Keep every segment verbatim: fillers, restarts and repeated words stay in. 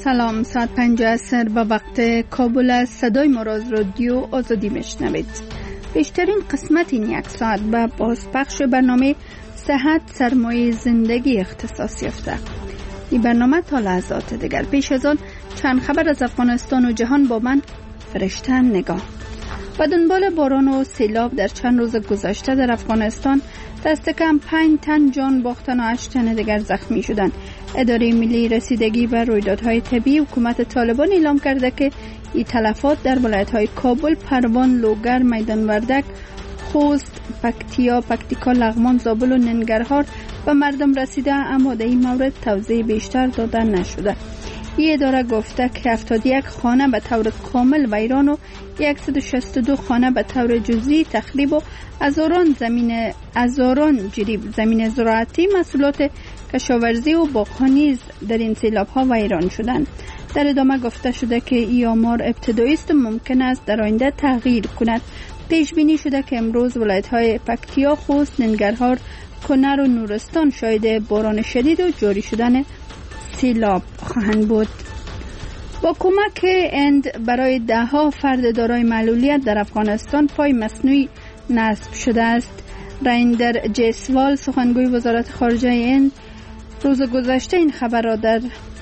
سلام، ساعت پنج عصر به وقت کابل است. صدای ما را از رادیو آزادی میشنوید. بیشترین قسمت این یک ساعت به بازپخش برنامه صحت سرمایه زندگی اختصاص یافته. این برنامه تا لحظات دیگر. پیش از آن چند خبر از افغانستان و جهان با من فرشته نگاه. و دنبال باران و سیلاب در چند روز گذشته در افغانستان دست کم پنج تن جان باختن و هشت تن دیگر زخمی شدند. اداره ملی رسیدگی به رویدادهای طبیعی حکومت طالبان اعلام کرده که این تلفات در ولایت‌های کابل، پروان، لوگر، میدان وردک، خوست، پکتیا، پکتیکا، لغمان، زابل و ننگرهار به مردم رسیده، اما در این مورد توضیح بیشتر داده نشده. این اداره گفته که هفتاد و یک خانه به طور کامل ویران و صد و شصت و دو خانه به طور جزئی تخریب و هزاران زمین هزاران جریب زمین زراعتی، محصولات کشاورزی و باغ‌ها نیز در این سیلاب‌ها ویران شدند. در ادامه گفته شده که این آمار ابتدایی است و ممکن است در آینده تغییر کند. پیش بینی شده که امروز ولایت‌های پکتیا، خوست، ننگرهار، کنر و نورستان شاهد باران شدید و جاری شدن سیلاب خواهند بود. با کمک هند برای ده ها فرد دارای معلولیت در افغانستان پای مصنوعی نصب شده است. رایندر جیسوال، سخنگوی وزارت خارجه هند، روز گذشته این خبر را در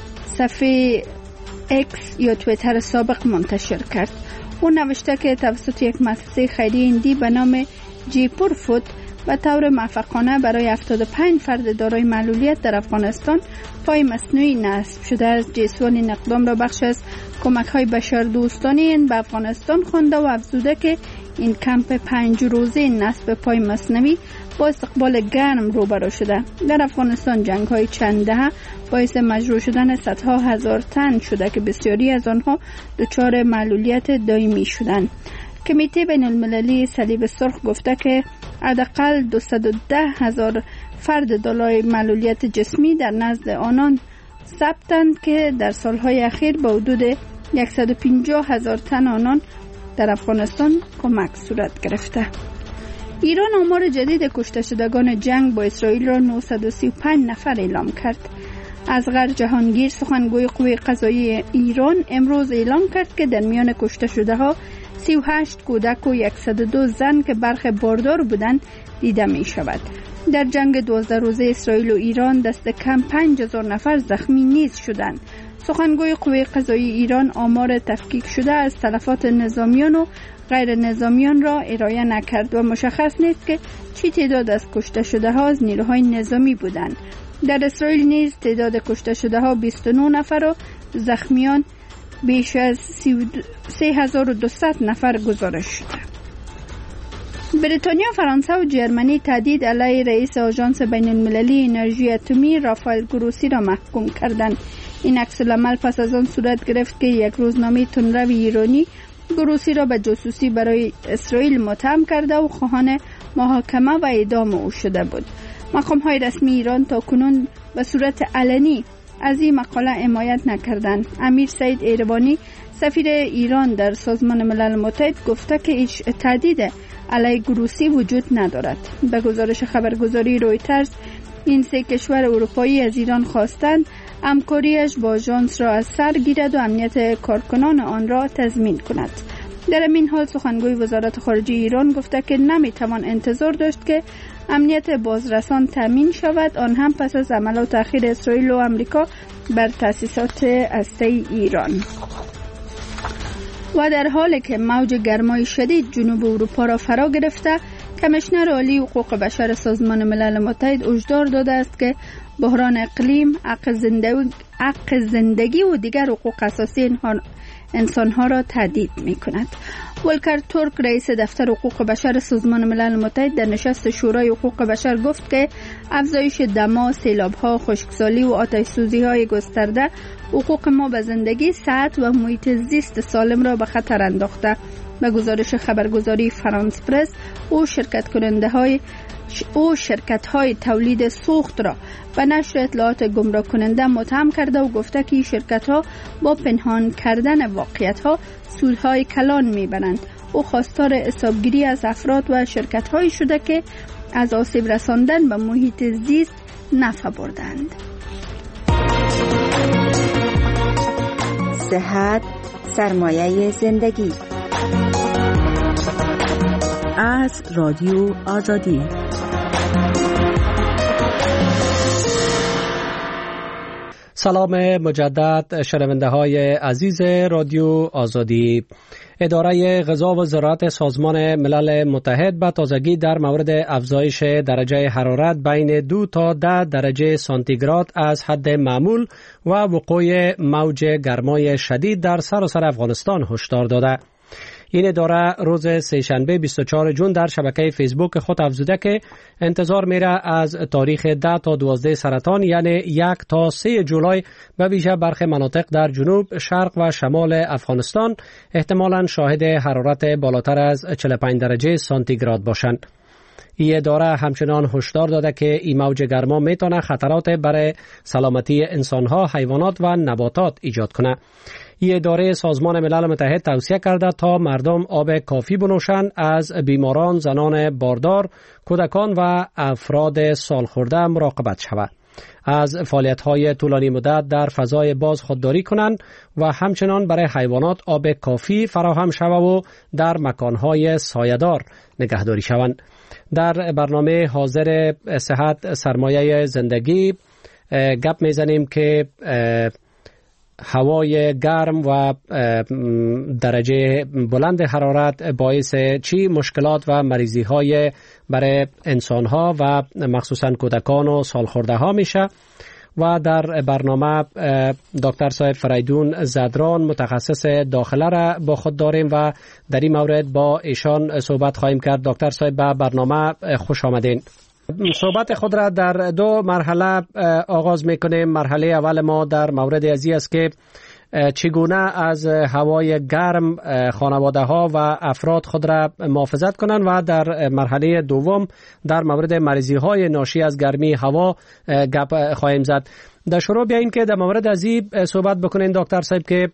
صفحه اکس یا توییتر سابق منتشر کرد. او نوشته که توسط یک مؤسسه خیریه هندی به نام جیپور فود به طور موفقانه برای هفتاد و پنج فرد دارای معلولیت در افغانستان پای مصنوعی نصب شده است. جیسوال این اقدام را بخش از کمک‌های بشردوستانه هند به افغانستان خوانده و افزوده که این کمپ پنج روزه نصب پای مصنوعی با استقبال گرم روبرو شده. در افغانستان جنگ‌های چند دهه باعث مجروح شدن صدها هزار تن شده که بسیاری از آنها دچار معلولیت دائمی شدند. کمیته بین المللی صلیب سرخ گفته که حداقل دویست و ده هزار فرد دارای معلولیت جسمی در نزد آنان ثبتند که در سالهای اخیر با حدود صد و پنجاه هزار تن آنان در افغانستان کمک صورت گرفته. ایران آمار جدید کشته شدگان جنگ با اسرائیل را نهصد و سی و پنج نفر اعلام کرد. اصغر جهانگیر، سخنگوی قوه قضاییه ایران، امروز اعلام کرد که در میان کشته شده ها سی و هشت کودک و صد و دو زن که برخی باردار بودند دیده می شود. در جنگ دوازده روزه اسرائیل و ایران دست کم پنج هزار نفر زخمی نیز شدند. سخنگوی قوه قضاییه ایران آمار تفکیک شده از تلفات نظامیان و غیر نظامیان را ارائه نکرد و مشخص نیست که چی تعداد از کشته شده ها از نیروهای نظامی بودند. در اسرائیل نیز تعداد کشته شده ها بیست و نه نفر و زخمیان بیش از سه هزار و دویست نفر گزارش شده. بریتانیا، فرانسه و جرمنی تهدید علیه رئیس آژانس بین المللی انرژی اتمی رافائل گروسی را محکوم کردند. این عکس العمل پس از آن صورت گرفت که یک روزنامه تندرو ایرانی گروسی را به جاسوسی برای اسرائیل متهم کرده و خواهان محاکمه و اعدام او شده بود. مقام‌های رسمی ایران تا کنون به صورت علنی از این مقاله حمایت نکردند. امیر سعید ایروانی، سفیر ایران در سازمان ملل متحد، گفته که هیچ تهدید علیه گروسی وجود ندارد. به گزارش خبرگزاری رویترز، این سه کشور اروپایی از ایران خواستند همکاریش با آژانس را از سر گیرد و امنیت کارکنان آن را تضمین کند. در این حال سخنگوی وزارت خارجه ایران گفته که نمیتوان انتظار داشت که امنیت بازرسان تامین شود، آن هم پس از حملات اخیر اسرائیل و آمریکا بر تأسیسات هسته‌ای ایران. و در حالی که موج گرمای شدید جنوب اروپا را فرا گرفته، کمیشنر عالی حقوق بشر سازمان ملل متحد هشدار داده است که بحران اقلیم، حق زندگی, حق زندگی و دیگر حقوق اساسی انسانها را تهدید می کند. ولکر تورک، رئیس دفتر حقوق بشر سازمان ملل متحد، در نشست شورای حقوق بشر گفت که افزایش دما، سیلاب‌ها، خشکسالی و آتش‌سوزی‌های گسترده حقوق ما به زندگی، صحت و محیط زیست سالم را به خطر انداخته. به گزارش خبرگزاری فرانس پرس، او شرکت کننده های او شرکت های تولید سوخت را به نشر اطلاعات گمراه کننده متهم کرده و گفته که این شرکت ها با پنهان کردن واقعیت ها سودهای کلان میبرند. او خواستار حسابگیری از افراد و شرکت هایی شده که از آسیب رساندن به محیط زیست نفع بردند. صحت سرمایه زندگی. از رادیو آزادی. سلام مجدد شنونده های عزیز رادیو آزادی. اداره غذا و زراعت سازمان ملل متحد به تازگی در مورد افزایش درجه حرارت بین دو تا ده درجه سانتیگراد از حد معمول و وقوع موج گرمای شدید در سراسر افغانستان هشدار داده. این اداره روز سه‌شنبه بیست و چهارم ژوئن در شبکه فیسبوک خود افزوده که انتظار میره از تاریخ ده تا دوازده سرطان یعنی یک تا سه جولای به ویژه برخی مناطق در جنوب، شرق و شمال افغانستان احتمالاً شاهد حرارت بالاتر از چهل و پنج درجه سانتیگراد باشند. این اداره همچنان هشدار داده که این موج گرما میتونه خطرات برای سلامتی انسانها، حیوانات و نباتات ایجاد کنه. این اداره سازمان ملل متحد توصیه کرده تا مردم آب کافی بنوشند، از بیماران، زنان باردار، کودکان و افراد سالخورده مراقبت شود. از فعالیت‌های طولانی مدت در فضای باز خودداری کنند و همچنان برای حیوانات آب کافی فراهم شود و در مکان‌های سایه‌دار نگهداری شوند. در برنامه حاضر صحت سرمایه زندگی گپ میزنیم که هوای گرم و درجه بلند حرارت باعث چی مشکلات و مریضی های برای انسان ها و مخصوصا کودکان و سالخورده ها میشه. و در برنامه دکتر صاحب فریدون زدران متخصص داخله را با خود داریم و در این مورد با ایشان صحبت خواهیم کرد. دکتر صاحب به برنامه خوش آمدین. صحبت خود را در دو مرحله آغاز میکنیم. مرحله اول ما در مورد ازی است که چگونه از هوای گرم خانواده ها و افراد خود را محافظت کنند و در مرحله دوم در مورد مریضی های ناشی از گرمی هوا گپ خواهیم زد. در شروع بیاییم که در مورد ازی صحبت بکنین دکتر صاحب که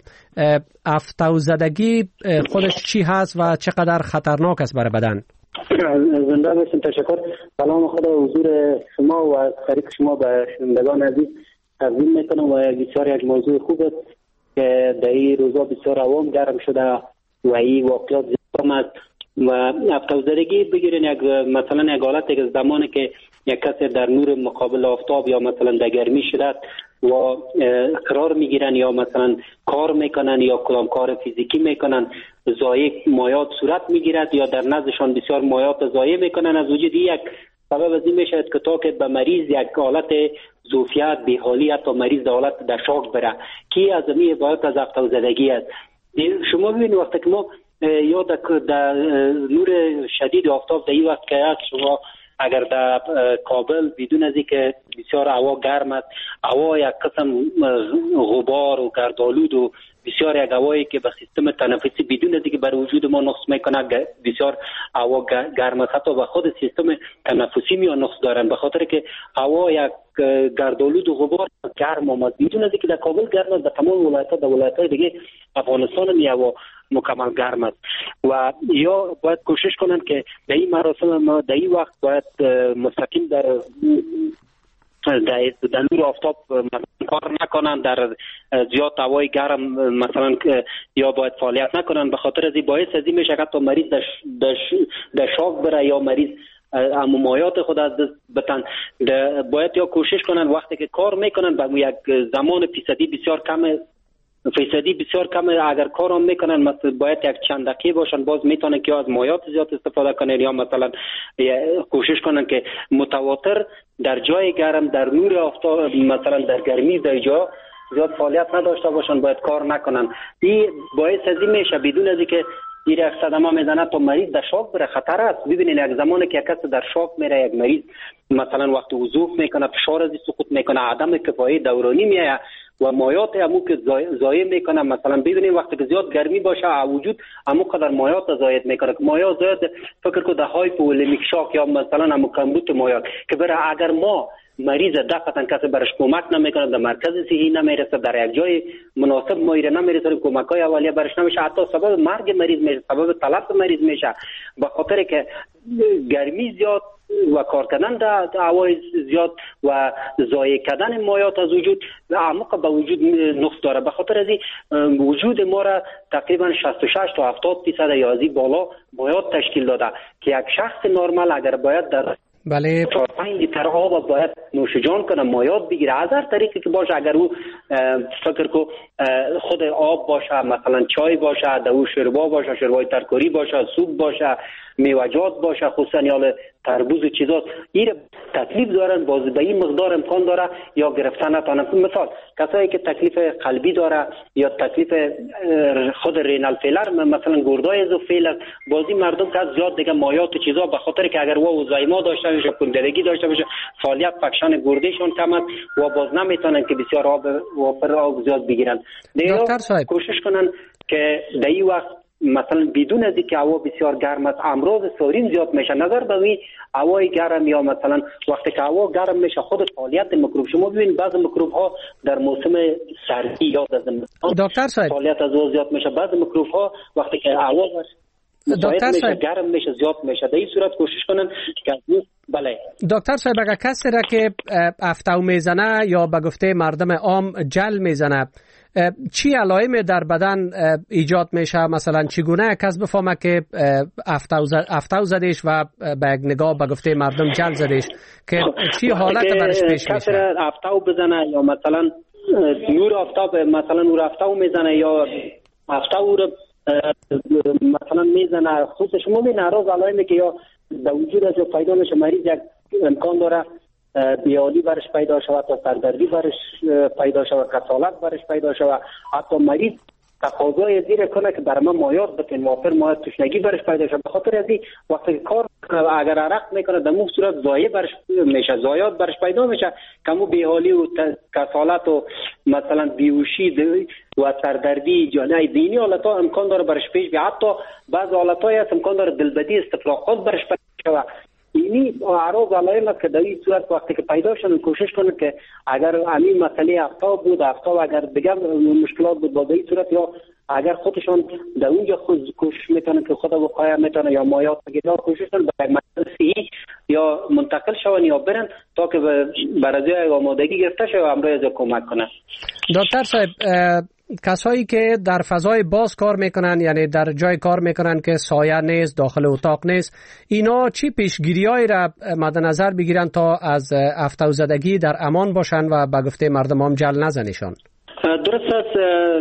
افتوزدگی خودش چی هست و چقدر خطرناک است برای بدن؟ زنده باشین. تشکر. سلام خدا حضور شما و از طریق شما به شنوندگان عزیز تقدیم میکنم و بسیار یک موضوع خوب است که در این روزا بسیار عوام گرم شده و این واقعات زیاد آمد و افتوزدگی بگیرین یک مثلا یک حالت که زمانی که یک کسی در نور مقابل آفتاب یا مثلا در گرمی شده و قرار میگیرن یا مثلا کار میکنن یا کدام کار فیزیکی میکنن، ضایع مایات صورت میگیرد یا در نزدشان بسیار مایات ضایع میکنن. از وجود یک سبب از این میشه که تا که به مریض یک حالت ظرفیت، بی‌حالی، حتی مریض در حالت در شاک بره که از این عبارت از افتوزدگی است. شما ببینید وقتی که ما یا در نور شدید آفتاب در این وقت که هست، شما اگر در کابل بدون از اینکه بسیار هوا گرم است، هوا یک قسم غبار و گردآلود و بسیار یک هوایی که به سیستم تنفسی بدون از اینکه بر وجود ما نقص میکنه، بسیار هوا گرم است، حتی به خود سیستم تنفسی می نقص دارن، به خاطر که هوا یک گردآلود و غبار گرم آمد. بدون از اینکه در کابل گرم است، در تمام ولایت‌ها در ولایت‌های دیگه افغانستان هم هوا مکمل گرم است و یا باید کوشش کنند که در این مراسم ما در این وقت باید مستقیم در در, در نور آفتاب کار نکنن، در زیاد هوای گرم مثلا یا باید فعالیت نکنن، به خاطر از این باعث از این میشه حتی مریض در, در, در شاک بره یا مریض امومایات خود از دست بتن. باید یا کوشش کنن وقتی که کار میکنن به یک زمان فیصدی بسیار کم فیصدی بسیار کم اگر کار هم میکنن، مثلا باید یک چند دقیقه باشن، باز میتونن که از مایات زیاد استفاده کنن یا مثلا کوشش کنن که متواتر در جای گرم در نور آفتاب مثلا در گرمی در جا زیاد فعالیت نداشته باشن، باید کار نکنن. این باعث از این میشه بدون از اینکه این یک صدمه میزنه تا مریض در شاک بره، خطر است. ببینید یک زمانی که یک کس در شاک میره، یک مریض مثلا وقتی وضوح میکنه فشار از سقوط میکنه، عدم کفایی دورانی میاد و مایات همو که ضایع میکنه. مثلا ببینید وقتی که زیاد گرمی باشه وجود همو قدر مایات ضایع میکنه. مایات زیاد فکر کو ده های پولمیک شاک یا مثلا همو کمبود مایات که برای اگر ما مریض دفعتا کسی برش کمک نمیکنه، در مرکز صحی نمیرسه، در یک جای مناسب مایره نمیرسه، کمک های اولیه برش نمیشه، حتی سبب مرگ مریض میشه، سبب تلف مریض میشه، به خاطر که گرمی زیاد و کار کردن در هوای زیاد و ضایع کردن مایات از وجود عمق به وجود نقص داره. به خاطر از این وجود ما را تقریبا شصت و شش تا هفتاد درصد یا از این بالا مایات تشکیل داده که یک شخص نرمال اگر باید در بله چهار پنج لیتر آب باید نوش جان کنه، مایات بگیره، از هر طریقی که باشه، اگر او فکر کو خود آب باشه، مثلا چای باشه، در او شوربا باشه، شوربای ترکاری باشه، سوپ باشه، میوه‌جات باشه، خصوصا یا تربوز و چیزات، این تکلیف دارن، باز به این مقدار امکان داره یا گرفتن نتونن. مثال کسایی که تکلیف قلبی داره یا تکلیف خود رینال فیلر، مثلا گردای ازوفیل، بازی مردم که زیاد دیگه مایات و چیزا، به خاطر که اگر او زایما داشته باشه، کندگی داشته باشه، فعالیت فکشن گردهشون کم است و باز نمیتونن که بسیار آب و پر آب زیاد بگیرن. دکتر صاحب کوشش کنن که در این وقت مثلا بدون از اینکه هوا بسیار گرم است، امراض سارین زیاد میشه. نظر به این هوای گرم یا مثلا وقتی که هوا گرم میشه خود فعالیت میکروب، شما ببینید بعضی میکروب ها در موسم سردی یا در دکتر صاحب فعالیت از او زیاد میشه، بعضی میکروب ها وقتی که هوا دکتر صاحب گرم میشه زیاد میشه. در این صورت کوشش کنن که بله دکتر صاحب اگر کسی را که افتو میزنه یا به گفته مردم عام جل میزنه، چی علائمی در بدن ایجاد میشه؟ مثلا چگونه کس بفهمه که افتو زدش و به نگاه به گفته مردم جل زدش، که چی حالت برش پیش میشه؟ کسی را افتو بزنه یا مثلا نور آفتاب، مثلا نور افتو میزنه یا افتو رو مثلا میزنه، خصوصا شما می ناراض علائمی که یا در وجود از پیدا میشه، مریض یک امکان داره بیالی برش پیدا شود، تا سردردی برش پیدا شود، کسالت برش پیدا شود، حتی مریض تقاضای زیر کنه که برای من مایات بکن، موافر مایات تشنگی برش پیدا شود. به خاطر از این وقتی کار اگر عرق میکنه در مو صورت زایه برش میشه، زایات برش پیدا میشه، کمو بیحالی و کسالت و مثلا بیهوشی و سردردی جانای دینی حالتا امکان داره برش پیش بیاد، حتی بعض حالتایی هست امکان داره دلبدی، استفراغات برش پیدا شود. اینی اعراض علائم است که در این صورت وقتی که پیدا شدن کوشش کنید که اگر همین مسئله افتا بود، افتا اگر دیگر مشکلات بود با این صورت، یا اگر خودشان در اونجا خود کوشش میکنن که خود وقایع میتونه یا مایات بگیرن، کوشش کنن به یک مرکز صحی یا منتقل شون یا برن تا که برای آمادگی گرفته شه و امروز کمک کنن. دکتر صاحب کسایی که در فضای باز کار میکنن، یعنی در جای کار میکنن که سایه نیست، داخل اتاق نیست، اینا چی پیشگیریایی را مد نظر بگیرن تا از افتو زدگی در امان باشن و به گفته مردم هم جل نزنشان؟ درست است.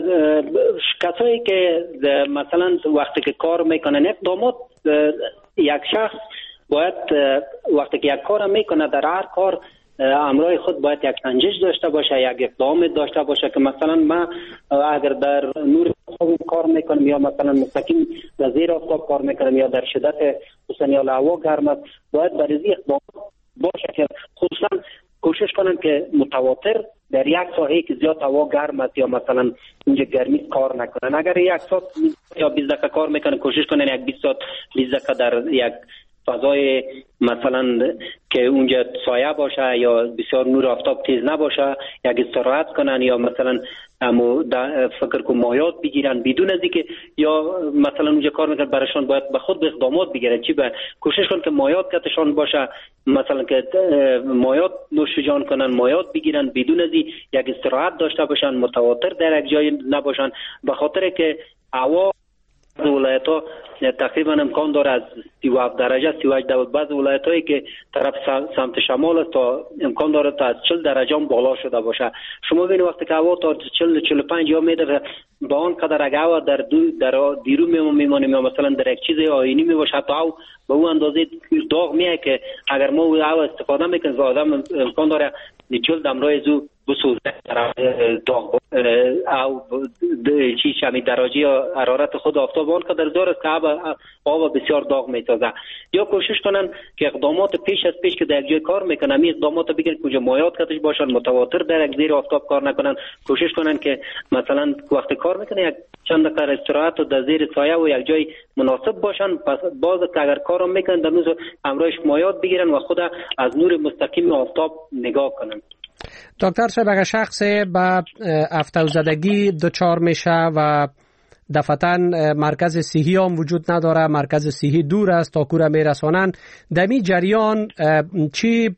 کسایی که مثلا وقتی که کار میکنن، اقدامات یک شخص باید وقتی که یک کار میکنه در هر کار امرای خود باید یک سنجش داشته باشه، یک اقدام داشته باشه که مثلا من اگر در نور کار میکنم یا مثلا مستقیم در زیر آفتاب کار میکنم یا در شدت خصوصا یا هوا گرم است، باید برای اقدام باشه که خصوصا کوشش کنن که متواتر در یک ساحه که زیاد هوا گرم است یا مثلا اونجا گرمی کار نکنن. اگر یک ساعت یا بیست دقیقه کار میکنن کوشش کنن یک بیست ساعت بیست دقیقه در یک فضای مثلا که اونجا سایه باشه یا بسیار نور آفتاب تیز نباشه یک استراحت کنن، یا مثلا امو فکر کو مایات بگیرن بدون از اینکه یا مثلا اونجا کار میکنن براشون باید به خود اقدامات بگیرن، چی به کوشش کنن که مایات کتشان باشه، مثلا که مایات نوش جان کنن، مایات بگیرن بدون از این یک استراحت داشته باشن، متواتر در یک جای نباشن، به خاطر که هوا ولایت ها تقریبا امکان داره از سی و هفت درجه سی و هشت درجه، بعض ولایت هایی که طرف سمت شمال است تا امکان داره تا از چهل درجه هم بالا شده باشه. شما ببینید وقتی که هوا تا چهل چهل و پنج یا میده با آن قدر اگه هوا در دو در دیرو میمونیم یا مثلا در یک چیز آینی میباشه، حتی او به اون اندازه داغ میه که اگر ما هوا استفاده میکنیم و آدم امکان داره جلد امرای زو بسوزه داغ او چی شمی درجه حرارت خود آفتاب آن قدر داره که آب بسیار داغ میتونه بسازه، یا کوشش کنن که اقدامات پیش از پیش که در یک جای کار میکنن می اقدامات بگیرن کجا مایات کتش باشن، متواتر در یک زیر آفتاب کار نکنن. کوشش کنن که مثلا وقتی کار میکنه یک چند دقیقه استراحت و در زیر سایه و یک جای مناسب باشن. پس باز که اگر کارم میکنن در نوز امرایش مایات بگیرن و خود از نور مستقیم آفتاب نگاه کنن. دکتر صاحب اگر شخص به افتوزدگی دچار میشه و دفعتاً مرکز صحی هم وجود نداره، مرکز صحی دور است تا کوره میرسانند، دمی جریان چی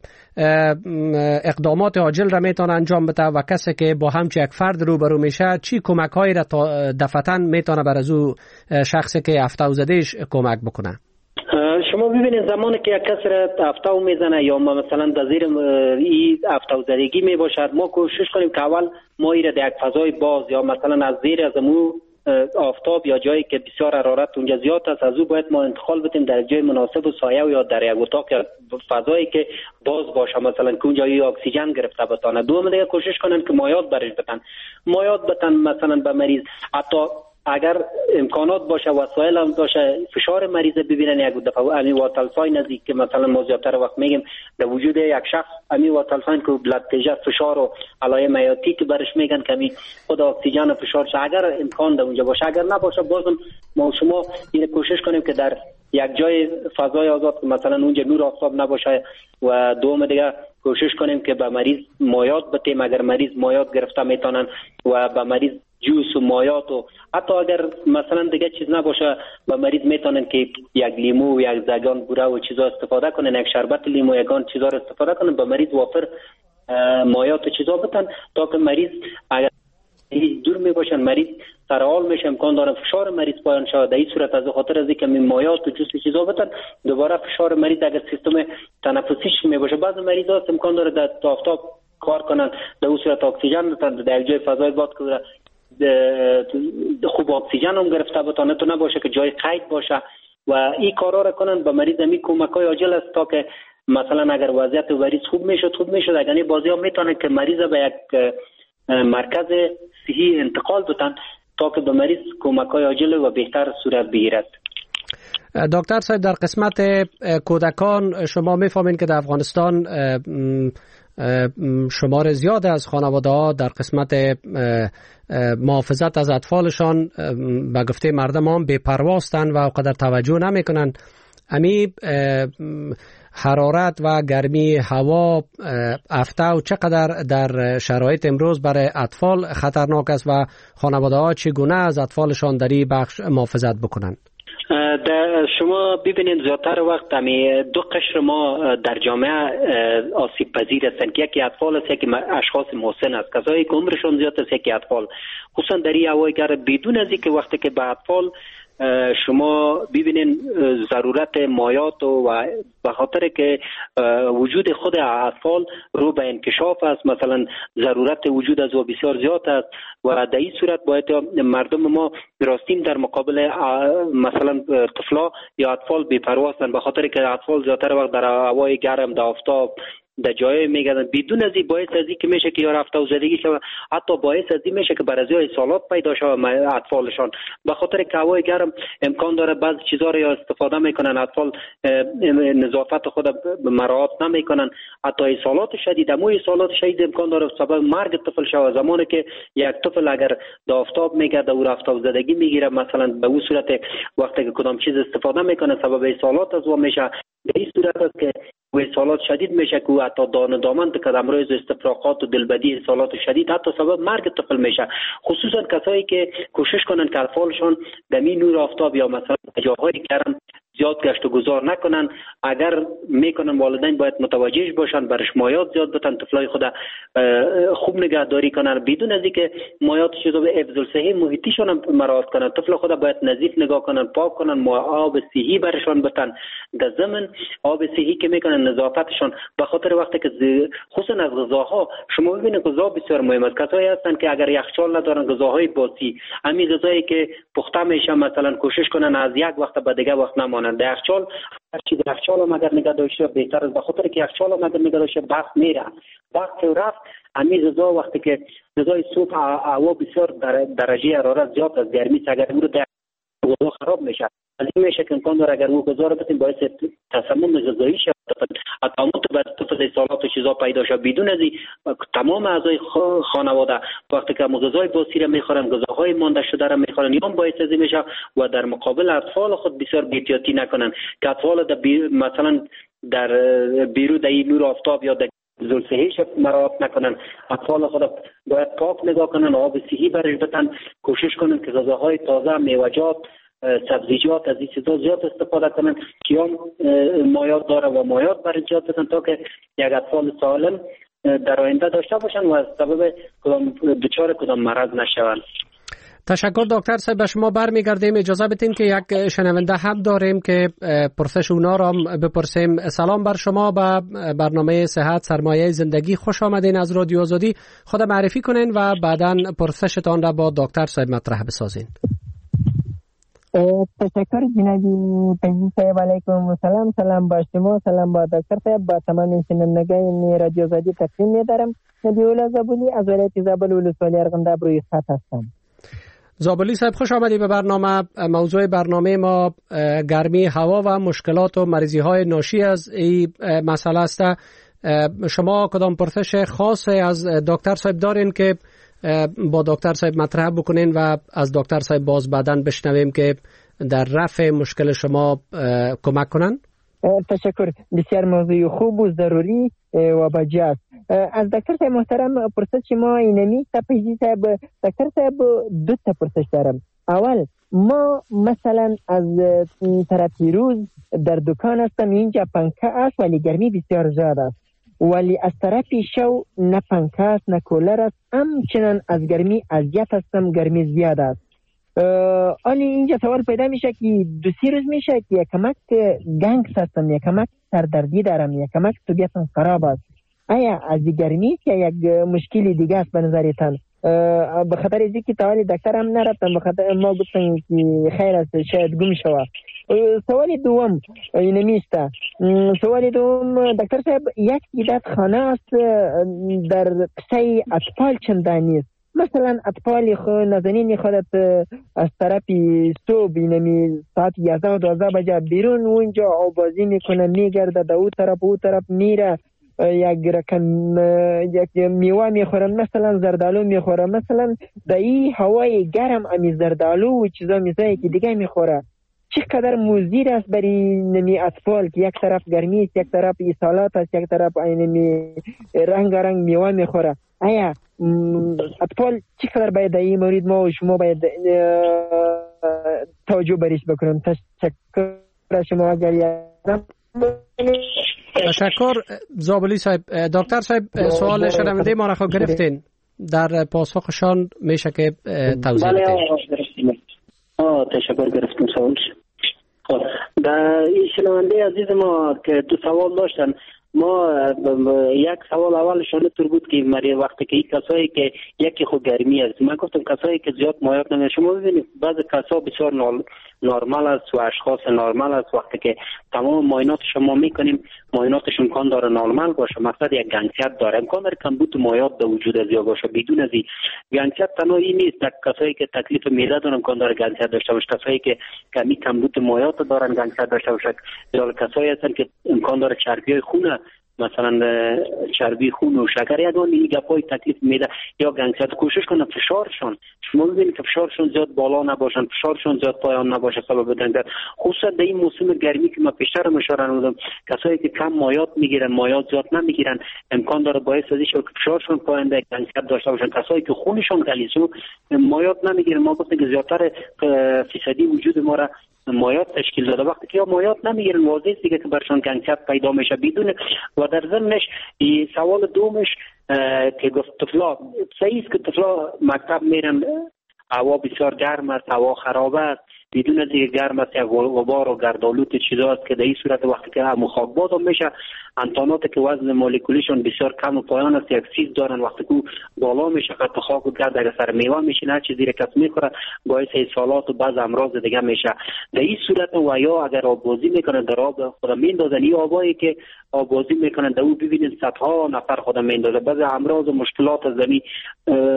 اقدامات عاجل را میتونه انجام بده و کسی که با همچه یک فرد روبرو میشه چی کمک هایی را تا دفعتاً میتونه بر از او شخصی که افتوزدهش کمک بکنه؟ شما ببینید زمانی که یک کس را افتو میزنه یا مثلا در زیر این افتوزدگی می باشد، ما کوشش کنیم که اول ما این را در یک فضای باز یا مثلا از زیر از مو آفتاب یا جایی که بسیار حرارت اونجا زیاد است از او باید ما انتقال بدیم در جای مناسب و سایه یا در یک اتاق یا فضایی که باز باشه، مثلا که اونجا اکسیژن گرفته بتانه. دوم دیگه کوشش کنن که مایات برش بتن مایات بتن مثلا به مریض، حتی اگر امکانات باشه وسایل هم باشه فشار مریض ببینن یک دفعه امی واتلفای نزدیک که مثلا ما زیادتر وقت میگیم در وجود یک شخص امی واتلفای که بلاد پرشر فشار و علائم حیاتی که برش میگن که می خود اکسیژن و فشار شه، اگر امکان در اونجا باشه، اگر نباشه بازم ما شما این کوشش کنیم که در یک جای فضای آزاد مثلا اونجا نور آفتاب نباشه و دوم دیگه کوشش کنیم که به مریض مایات بتیم اگر مریض مایات گرفته میتونن و به مریض جوس و مایات و حتی اگر مثلا دیگه چیز نباشه به مریض میتونن که یک لیمو و یک زگان بوره و چیزا استفاده کنن، یک شربت لیمو یگان چیزا رو استفاده کنن به مریض وافر مایات و چیزا بتن تا که مریض اگر دور می باشن مریض سرحال میشه، امکان داره فشار مریض پایین شود. در این صورت از خاطر از اینکه مایات و جوس چیزا بتن دوباره فشار مریض اگر سیستم تنفسیش می باشه، بعض مریضا امکان داره در آفتاب کار کنن، در اون صورت اکسیژن بتن در جای فضای باز که خوب اکسیژن هم گرفته بتانه تو نباشه که جای قید باشه و این کارا را کنن به مریض. می کمکای عاجل است تا که مثلا اگر وضعیت مریض خوب میشه خوب میشه اگر بازی ها میتونه که مریض به یک مرکز صحی انتقال بتن تا که به مریض کمکای عاجل و بهتر صورت بگیرد. دکتر صاحب در قسمت کودکان شما میفهمین که در افغانستان شمار زیاد از خانواده ها در قسمت محافظت از اطفالشان به گفته مردم هم بی‌پرواستند و قدر توجه نمیکنن. امی حرارت و گرمی هوا افتو چقدر در شرایط امروز برای اطفال خطرناک است و خانواده ها چگونه از اطفالشان در این بخش محافظت بکنند؟ در شما ببینید زیادتر وقت همی دو قشر ما در جامعه آسیب پذیر هستند که یکی اطفال است یکی اشخاص محسن است، کسایی که عمرشون زیاد است یکی اطفال، خصوصا در این هوای گرم بدون از اینکه وقتی که به اطفال شما ببینین ضرورت مایات و به خاطر که وجود خود اطفال رو به انکشاف است، مثلا ضرورت وجود از او بسیار زیاد است و در این صورت باید مردم ما راستین در مقابل مثلا طفلا یا اطفال بی‌پروازن، به خاطر که اطفال زیادتر وقت در هوای گرم در آفتاب در جای میگردن بدون از این باعث از این که میشه که یا رفته و زدگی شود، حتی باعث از این میشه که برازی سالات پیدا شود اطفالشان، به خاطر که هوای گرم امکان داره بعض چیزا رو یا استفاده میکنن اطفال نظافت خود مراعات نمیکنن، حتی سالات شدید اموی سالات شدید امکان داره سبب مرگ طفل شود. زمانی که یک طفل اگر در آفتاب میگرده و رفته و زدگی میگیره مثلا به اون صورت وقتی که کدام چیز استفاده میکنه سبب سالات از و میشه، به این صورت است که سالات شدید میشه که حتی دانه دامن که امروز استفراغات و دلبدی سالات شدید حتی سبب مرگ طفل میشه، خصوصا کسایی که کوشش کنن که اطفالشان دمی نور آفتاب یا مثلا جاهای گرم زیاد گشت و گذار نکنن. اگر میکنن والدین باید متوجهش باشن، برش مایات زیاد بتن، طفلای خود خوب نگهداری کنن بدون از اینکه مایات چیزا به حفظ الصحه محیطیشون مراعات کنن، طفل خود باید نظیف نگاه کنن، پاک کنن، آب صحی برشان بتن، در ضمن آب صحی که میکنن نظافتشون، به خاطر وقتی که خصوصا از غذاها شما ببینید غذا بسیار مهم است. کسایی هستن که اگر یخچال ندارن غذاهای باسی، همین غذایی که پخته میشه مثلا کوشش کنن از یک وقت به دیگه وقت نمانن در یخچال. هر چیز یخچال هم اگر نگه داشته بهتر است، به خاطر که یخچال هم اگر نگه داشته بخت میره، بخت رفت همین غذا وقتی که غذای صبح هوا بسیار در درجه حرارت زیاد است، گرمی اگر اون رو در غذا خراب میشه، از این میشه که امکان داره اگر او گذار بتیم باعث تسمم غذایی شود، تمامت به طفل سالات و چیزا پیدا شد. بدون از این تمام اعضای خانواده وقتی که غذای باسی را میخورن، غذاهای مانده شده را میخورن، یا باعث از این میشه و در مقابل اطفال خود بسیار بی‌احتیاطی نکنن که اطفال در بی... مثلا در بیرو در نور آفتاب یا در زلسهیش مراعات نکنن. اطفال خود باید پاک نگاه کنن، آب صحی برش بتن، کوشش کنن که غذاهای تازه، میوه‌جات، سبزیجات از این چیزا زیاد استفاده کنن که هم مایات داره و مایات برای جات بتن تا که یک اطفال سالم در آینده داشته باشن و از سبب کدام دچار کدام مرض نشون. تشکر دکتر صاحب. به شما برمیگردیم. اجازه بدین که یک شنونده هم داریم که پرسش اونا را بپرسیم. سلام بر شما، به برنامه صحت سرمایه زندگی خوش آمدین از رادیو آزادی. خود معرفی کنین و بعداً پرسشتان را با دکتر صاحب مطرح بسازین. تشکر جنابی پژی صاحب. علیکم سلام. سلام با شما، سلام با دکتر صاحب، با تمام شنوندگان رادیو آزادی تقدیم می‌دارم. نبی‌الله زابلی از ولایت زابل ولسوالی ارغنداب روی خط هستم. زابلی صاحب خوش آمدید به برنامه. موضوع برنامه ما گرمی هوا و مشکلات و مریضی های ناشی از این مسئله است. شما کدام پرسش خاص از دکتر صاحب دارین که با دکتر صاحب مطرح بکنین و از دکتر صاحب باز بعداً بشنویم که در رفع مشکل شما کمک کنن؟ تشکر. بسیار موضوع خوب و ضروری و بجاست. از دکتر صاحب محترم پرسش ما اینمی تپیجی صاحب. دکتر صاحب دو تا پرسش دارم. اول ما مثلا از طرف روز در دکان هستم، اینجا پنکه است ولی گرمی بسیار زیاد است، ولی از طرف شو نه پنکه است نه کولر است، همچنان از گرمی اذیت هستم، گرمی زیاد است. آلی اینجا سوال پیدا میشه که دو سی روز میشه که یک کمک گنگس هستم، یک کمک سردردی دارم، یک کمک طبیعتم خراب است. آیا از گرمی که یک مشکلی دیگه است به نظرتان؟ به خاطر از اینکه تاولی دکتر هم نرفتم، به خاطر ما گفتن که خیر است شاید گم شود. سوال دوم اینمیست. سوال دوم دکتر صاحب، یک عدت خانه است در قصه اطفال چندانی است. مثلا اطفال خود نازنین خودت از طرف صبح اینمی ساعت یازده و دوازده بجه بیرون اونجا آوازی میکنه، میگرده در او طرف او طرف میره، یک رکن یک میوه میخورن، مثلا زردالو میخوره، مثلا در این هوای گرم امی زردالو و چیزا میزایی که دیگه میخوره. چقدر مضر است برای نمی اطفال که یک طرف گرمی است، یک طرف سالات است، یک طرف اینمی رنگ رنگ میوه میخوره. آیا اطفال چقدر باید در این مورد ما و شما باید توجه بریش بکنم؟ تشکر شما. اگر یادم تشکر زابلی صاحب. دکتر صاحب سوال شنونده ما را خود گرفتین، در پاسخشان میشه که توضیح بدین. آه تشکر گرفتم سوالش. خب در این شنونده عزیز ما که دو سوال داشتن، ما یک سوال اولشان طور بود که مری وقتی که این کسایی که یکی خود گرمی است، من گفتم کسایی که زیاد مایات نمیشه. شما ببینید بعض کسا بسیار نرمال است و اشخاص نرمال است، وقتی که تمام معاینات شما میکنیم معایناتش امکان داره نرمال باشه، مقصد یک گنگسیت داره، امکان داره کمبود مایات در وجود از یا باشه. بدون از این گنگسیت تنها این نیست، کسایی که تکلیف معده دارن امکان داره گنگسیت داشته باشه، کسایی که کمی کمبود مایات دارن گنگسیت داشته باشه، یا کسایی هستن که امکان داره چربی خون، مثلا چربی خون و شکر یگان این گپای تکلیف میده یا گنگسیت. کوشش کنن فشارشون، شما ببینید که فشارشون زیاد بالا نباشن، فشارشون زیاد پایان نباشه سبب گنگسیت. خصوصا در این موسم گرمی که ما پیشتر اشاره کردم، کسایی که کم مایات میگیرن، مایات زیاد نمیگیرن، امکان داره باعث از اینکه فشارشون پایین ده گنگسیت داشته باشن. کسایی که خونشون غلیظ و مایات نمیگیرن، ما گفتیم که زیادتر فیصدی وجود ما را مایات تشکیل داده. وقتی که مایات نمیگیرن واضح است دیگه که برشون گنگسیت پیدا میشه بدون. و در ضمنش سوال دومش که گفت طفلا، صحیح است که طفلا مکتب میرن، هوا بسیار گرم است، هوا خراب است، بدون از اینکه گرم است یک غبار و گردآلود چیزا است که در این صورت وقتی که هم خاکباد هم میشه، انتانات که وزن مولکولیشون بسیار کم و پایان است، یک سیز دارن، وقتی که بالا میشه خط خاک و گرد اگر سر میوه میشینه چیزی زیر کس میخوره باعث اسهالات و بعض امراض دیگه میشه. در این صورت و یا اگر آبازی میکنن در آب خودم میندازن، این آبایی که آبازی میکنن در او ببینید صدها نفر خودم میندازه، بعض امراض و مشکلات از زمین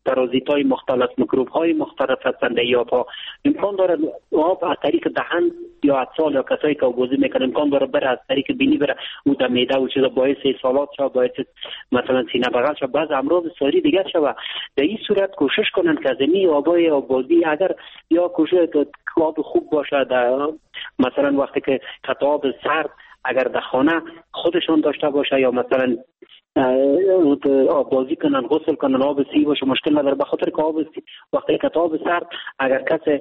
پارازیت‌های مختلف، میکروب‌های مختلف هستند در آب. امکان داره آب از طریق دهن یا اطفال یا کسایی که آبوزی میکنن امکان داره بره از طریق بینی بره او در معده و چیزا باعث اسهالات شود، باعث مثلا سینه بغل شود، بعض امراض ساری دیگر شود. در این صورت کوشش کنن که از این آبای آبوزی اگر یا کوشش آب خوب باشه، در مثلا وقتی که آب سرد اگر در خانه خودشون داشته باشه یا مثلا آب بازی کنن، غسل کنن، آب سی باشه مشکل نداره. به خاطر که آب سی وقتی که آب سرد اگر کسی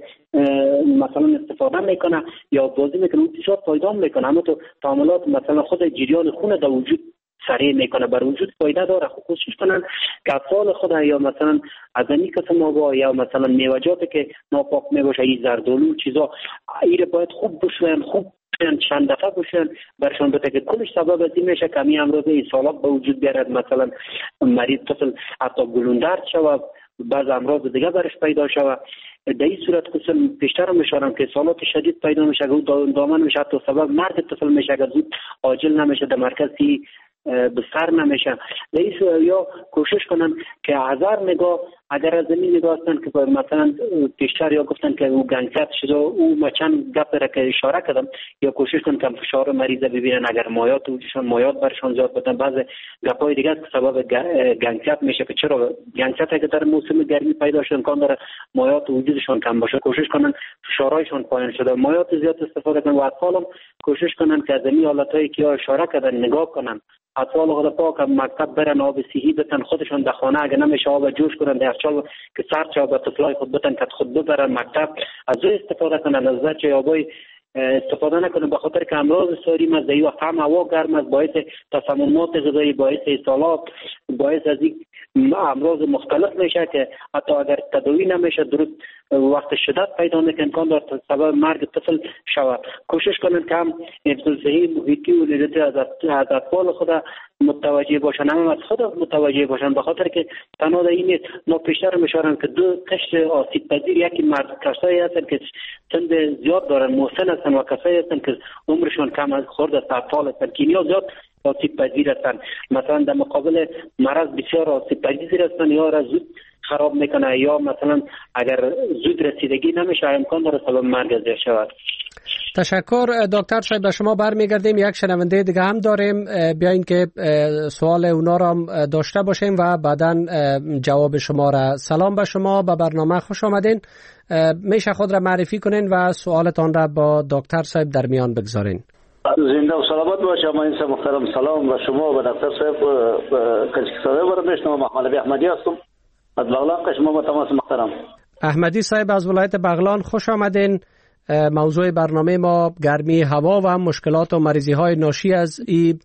مثلا استفاده میکنه یا بازی میکنه اون فشار پایدار میکنه، اما تو تعاملات مثلا خود جریان خون در وجود سریع میکنه، بر وجود فایده داره. خود کوشش کنن که اطفال خود یا مثلا از این قسم آب یا مثلا میوه‌جاتی که ناپاک میباشه، این زردالو چیزا ایره باید خوب بشوین، خوب چند دفعه بشن برشان بده که کلش سبب از این میشه که همین امراض اسهالات به وجود بیارد، مثلا مریض طفل حتی گلوندرد شود، بعض امراض دیگه برش پیدا شود. در این صورت قسم پیشتر هم میشارم که اسهالات شدید پیدا میشه و دامن میشه، حتی سبب مرگ طفل میشه که زود عاجل نمیشه، در مرکزی بسر نمیشه. یا کوشش کنن که هزار نگاه اگر از زمین نگاه هستن که مثلا پیشتر یا گفتن که او گنگزت شده او مچن گپ را که اشاره کردم، یا کوشش کنن که فشار مریض ببینن اگر مایات وجودشون مایات برشان زیاد بدن. بعض گپای دیگه است که سبب گنگزت میشه که چرا گنگزت اگه در موسم گرمی پیدا شد امکان داره مایات وجودشون کم باشه، کوشش کنن فشارهایشون پایین شده، مایات زیاد استفاده کنن. و اطفال هم کوشش کنن که از این حالتایی که اشاره کردن نگاه کنن. اطفال خود پاک مکتب برن، آب صحی بتن، خودشون در خانه اگه نمیشه آب جوش کنن در یخچال که سرد شه به طفلای خود بتن که خود ببرن مکتب، از او استفاده کنن، از زچ آبای استفاده نکنن. به خاطر که امراض ساری مزدی و هم هوا گرم است، باعث تسممات غذایی، باعث اسهالات، باعث از این امراض مختلف میشه که حتی اگر تداوی نمیشه درست وقت شدت پیدا میکنه امکان داره سبب مرگ طفل شود. کوشش کنن که هم حفظ صحی محیطی و لیدتی از اطفال خود متوجه باشن، هم از خود متوجه باشن. به خاطر که تنها در این ما پیشتر میشارم که دو قشر آسیب پذیر، یکی مرد کسایی هستن که سن زیاد دارن، محسن هستن، و کسایی هستن که عمرشون کم از خورد است، اطفال هستن که اینها زیاد آسیب پذیر هستن. مثلا در مقابل مرض بسیار آسیب پذیر هستن، یا را زود خراب میکنه، یا مثلا اگر زود رسیدگی نمیشه امکان داره سبب مرگ شود. تشکر دکتر صاحب. به شما برمیگردیم. یک شنونده دیگه هم داریم، بیاین که سوال اونا را داشته باشیم و بعداً جواب شما را. سلام به شما، به برنامه خوش آمدین. میشه خود را معرفی کنین و سوالتان را با دکتر صاحب در میان بگذارین. زنده و سلامت باشه. ما این محترم سلام به شما و دکتر صاحب. کشکساله برای میشنم. محمد علی احمدی هستم از بغلان. شما با تماس محترم. احمدی صاحب از ولایت بغلان خوش آمدین. موضوع برنامه ما گرمی هوا و مشکلات و مریضی های ناشی از این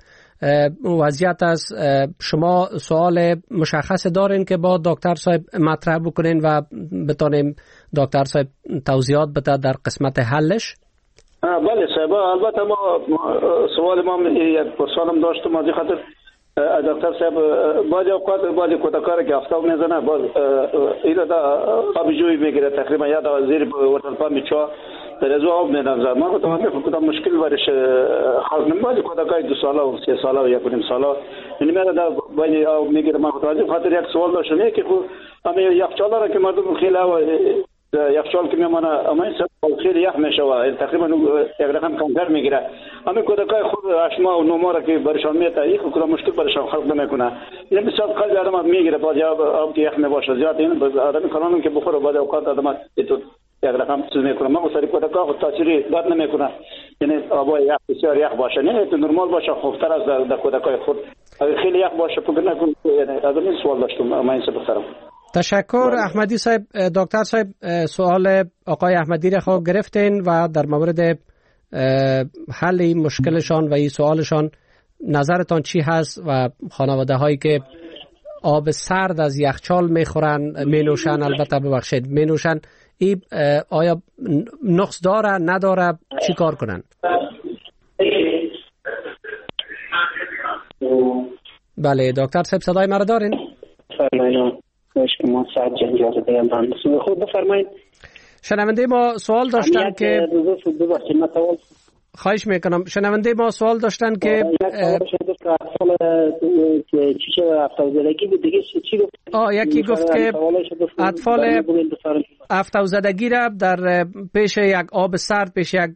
وضعیت است. شما سوال مشخص دارین که با دکتر صاحب مطرح بکنین و بتانیم دکتر صاحب توضیحات بده در قسمت حلش؟ بله صاحب، البته ما سوال ما یک پرسانم داشتم از خاطر دکتر صاحب بعضی اوقات بعضی کودکان که آفتاب میزنه باز اینا دا آب جوی میگیره، تقریبا یا دا زیر وتر پمپ چا در از آب میدن. ما گفتم فکر کنم مشکل برش حل نمیشه. کودکای دو ساله و سه ساله و یک و نیم ساله یعنی میره دا بعضی آب میگیره. ما خاطر خاطر یک سوال داشتم که همه یخچال را که مردم خیلی هوا یخچال که میمونه اما این سال خیلی یخ میشه، تقریبا یک رقم کمتر میگیره. اما کودکای خود اشما و نوما را که برشان میته این کلا مشکل برشان خلق نمیکنه. این بسیار قلب آدم میگیره، بعد یا آب که یخ میباشه زیاد این آدم کانون که بخوره بعد اوقات آدم تو یک رقم چیز میکنه. ما سری کودکا خود تاثیری بد نمیکنه، یعنی آب یخ بسیار یخ باشه نه تو نرمال باشه خوبتر از در کودکای خود. اگه خیلی یخ باشه فکر نکن. یعنی آدم این سوال داشتم ما این سه بخرم. تشکر احمدی صاحب. دکتر صاحب سوال آقای احمدی را خوب گرفتین و در مورد حل این مشکلشان و این سوالشان نظرتان چی هست؟ و خانواده هایی که آب سرد از یخچال میخورن مینوشن، البته ببخشید مینوشن، این آیا نقص داره نداره، چی کار کنن؟ بله دکتر صاحب صدای مرا دارین؟ ما ساعت جنجال دیگه من خود بفرمایید. شنونده ما سوال داشتن که خواهش میکنم. شنونده ما سوال داشتن که که اطفال که چی هفته زدگی بود دیگه چی گفت؟ آه یکی گفت که اطفال هفته زدگی را در پیش یک آب سرد، پیش یک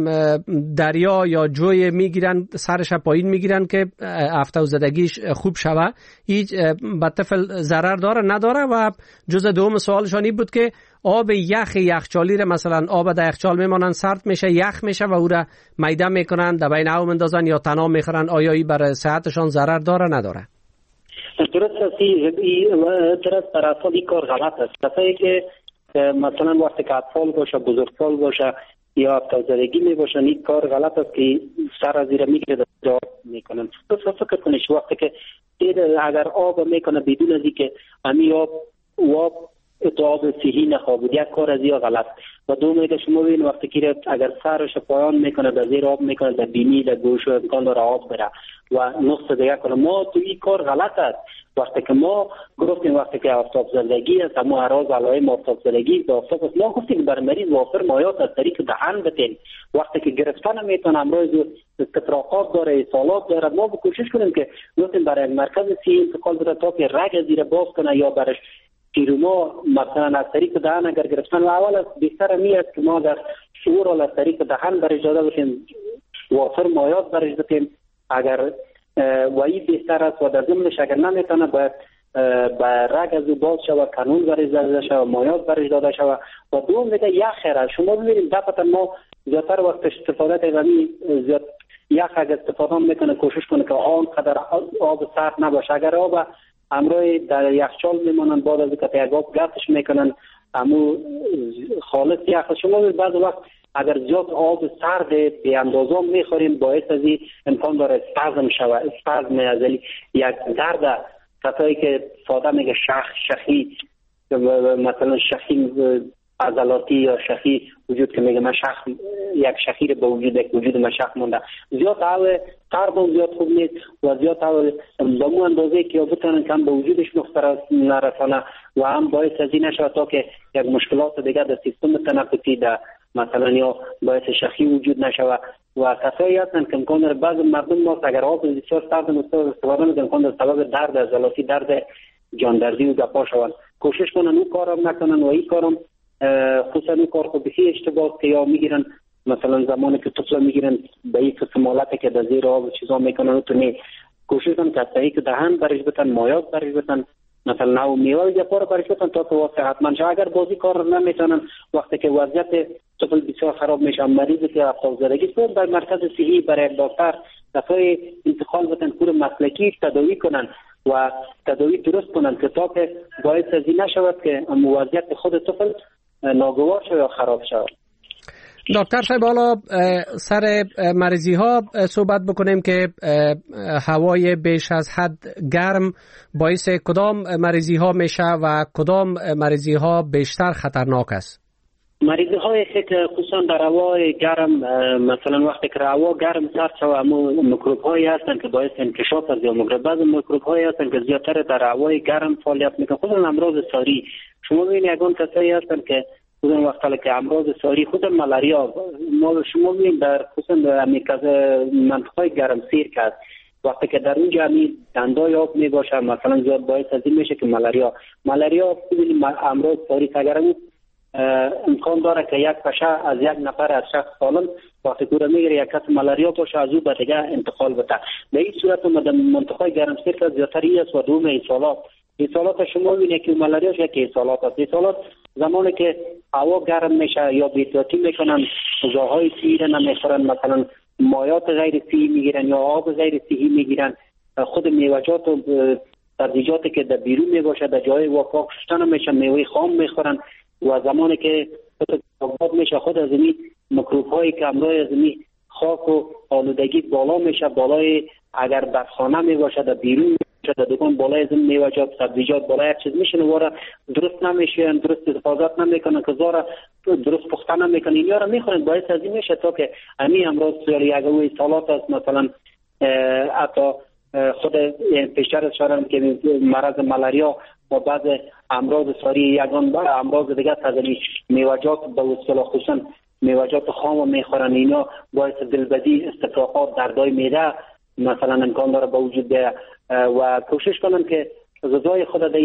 دریا یا جوی میگیرن، سرش پایین میگیرن که هفته زدگیش خوب شوه. هیچ به طفل ضرر داره نداره؟ و جز دوم سوالشان این بود که آب یخ یخچالی را مثلا آب در یخچال میمانن، سرد میشه، یخ میشه و او را میده میکنن در بین او مندازن یا تنها میخورن، آیا این برای صحتشان ضرر داره نداره؟ درست است، این درست در اطفال این کار غلط است. کسایی که مثلا وقتی که اطفال باشه، بزرگسال باشه یا هفته زدگی می باشن، این کار غلط است که سر از زیر میگیره دار میکنن. تو فکر کنیش وقتی که اگر آب میکنه بدون از اینکه امی آب آب تو آب صحیح نخوابید، یک کار از این غلط. و دوم که شما ببین وقتی که اگر سرش پایان میکنه در زیر آب میکنه، در بینی در گوش امکان داره آب بره و نقص دیگه کنه، ما تو این کار غلط است. وقتی که ما گفتیم وقتی که آفتاب زدگی است، ما هر روز علائم آفتاب زدگی به آفتاب است، ما گفتیم بر مریض وافر مایات از طریق دهن بدین. وقتی که گرفتن میتونه امراض استفراغات داره، اصالات داره، ما کوشش کنیم که گفتیم برای مرکز سی انتقال بده تا که رگ زیر باز کنه یا برش پیروما مثلا از طریق دهن اگر گرفتن. و اول از بهتر می است که ما در شعور از طریق دهن برش داده باشیم، وافر مایات برش بدیم. اگر وایی بهتر است و در ضمنش اگر نمیتونه باید به رگ از او باز شود، کانون برش داده شود، مایات برش داده شود. و دوم دیگه یخ را شما ببینید دفعتا ما زیادتر وقت استفاده تیغمی زیاد یخ اگر استفاده میکنه کوشش کنه که آنقدر آب سرد نباشه. اگر آب امروی در یخچال میمانن، بعد از اینکه یک آب گرمش میکنن امو خالص یخ. شما بعض وقت اگر زیاد آب سرد به اندازه میخوریم باعث از این امکان داره اسپازم شود، اسپازم ازلی یک درد کسایی که ساده میگه شخ شخی مثلا شخی عضلاتی یا شخی وجود که میگه من شخ یک شخیر به وجود یک وجود من شخ مونده، زیاد او سرد زیاد خوب نیست و زیاد او به مو اندازه که بتونن کم به وجودش مخترس نرسانه و هم باعث از این نشود تا که یک مشکلات دیگه در سیستم تنفسی در مثلا یا باعث شخی وجود نشود. و کسایی هستن که امکان داره بعض مردم ما اگر آب بسیار سرد استفاده میکنن امکان داره سبب درد عضلاتی، درد جاندردی و گپا شوند. کوشش کنن اون کارم نکنن و این کارم خصوصا این کار خود بسی اشتباه که یا میگیرن مثلا زمانی که طفل میگیرن به این قسم حالتی که در زیر آب چیزا میکنن تو نه کوشش کنن که تایی که دهن برش بتن، مایات برش بتن، مثلا نو میوه یا پار برش بتن تا که واسه حتما شه. اگر بازی کار نمیتونن وقتی که وضعیت طفل بسیار خراب میشه، مریضی که هفتاد زدگی است در مرکز صحی برای دکتر دفعه انتقال بتن کور مسلکی تداوی کنن و تداوی درست کنن که تا که باعث از این نشود که وضعیت خود طفل ناگوار شد یا خراب شد. دکتر صاحب حالا سر مریضی ها صحبت بکنیم که هوای بیش از حد گرم باعث کدام مریضی ها میشه و کدام مریضی ها بیشتر خطرناک است؟ مریضی های که خصوصا در هوای گرم مثلا وقتی که هوا گرم سرد شود میکروب هایی هستن که باعث انکشاف از یا مگرد بعض میکروب هایی هستن که زیادتر در هوای گرم فعالیت میکنن، خصوصا امراض ساری. شما ببینید یگان کسایی هستن که خصوصا وقتی که امراض ساری خصوصا ملاریا ما شما ببینید در خصوصا در منطقه گرم سیر کرد وقتی که در اونجا می دندای آب می باشه مثلا زیاد باعث از این میشه که ملاریا ملاریا ببینید امراض ساری اگر امکان داره که یک پشه از یک نفر از شخص سالم وقتی گوره میگیره یک کس ملاریا باشه از او به دیگه انتقال بده. به این صورت در منطقه گرمسیر که زیادتر است و دوم ایصالات ایصالات شما ببینید که ملاریا یک ایصالات است. ایصالات زمانی که هوا گرم میشه یا بی‌احتیاطی میکنن غذاهای صحی نمیخورن، مثلا مایات غیر صحی میگیرن یا آب غیر صحی میگیرن، خود میوه‌جات و سبزیجاتی که در بیرون میباشه در جای واقع شستن میشه، میوه خام میخورن و زمانی که آباد میشه خود از این میکروب هایی که امرای از این خاک و آلودگی بالا میشه، بالای اگر در خانه میباشه در بیرون میشه در دکان بالای از این میوه‌جات سبزیجات بالای یک چیز میشه واره درست نمیشه، درست حفاظت نمیکنن که زاره درست پخته نمیکنن اینا رو میخورن باعث از این میشه تا که همین امراض سیاری اگه سالات است مثلا حتی خود پیشتر اشاره که مرض ملاریا و بعض امراض ساری یگان امراض دیگه تزلی میوه‌جات به اصطلاح خصوصا میوه‌جات خام میخورن اینا باعث دلبدی، استفراغات، دردای معده مثلا امکان داره به وجود بیاید و کوشش کنن که غذای خود در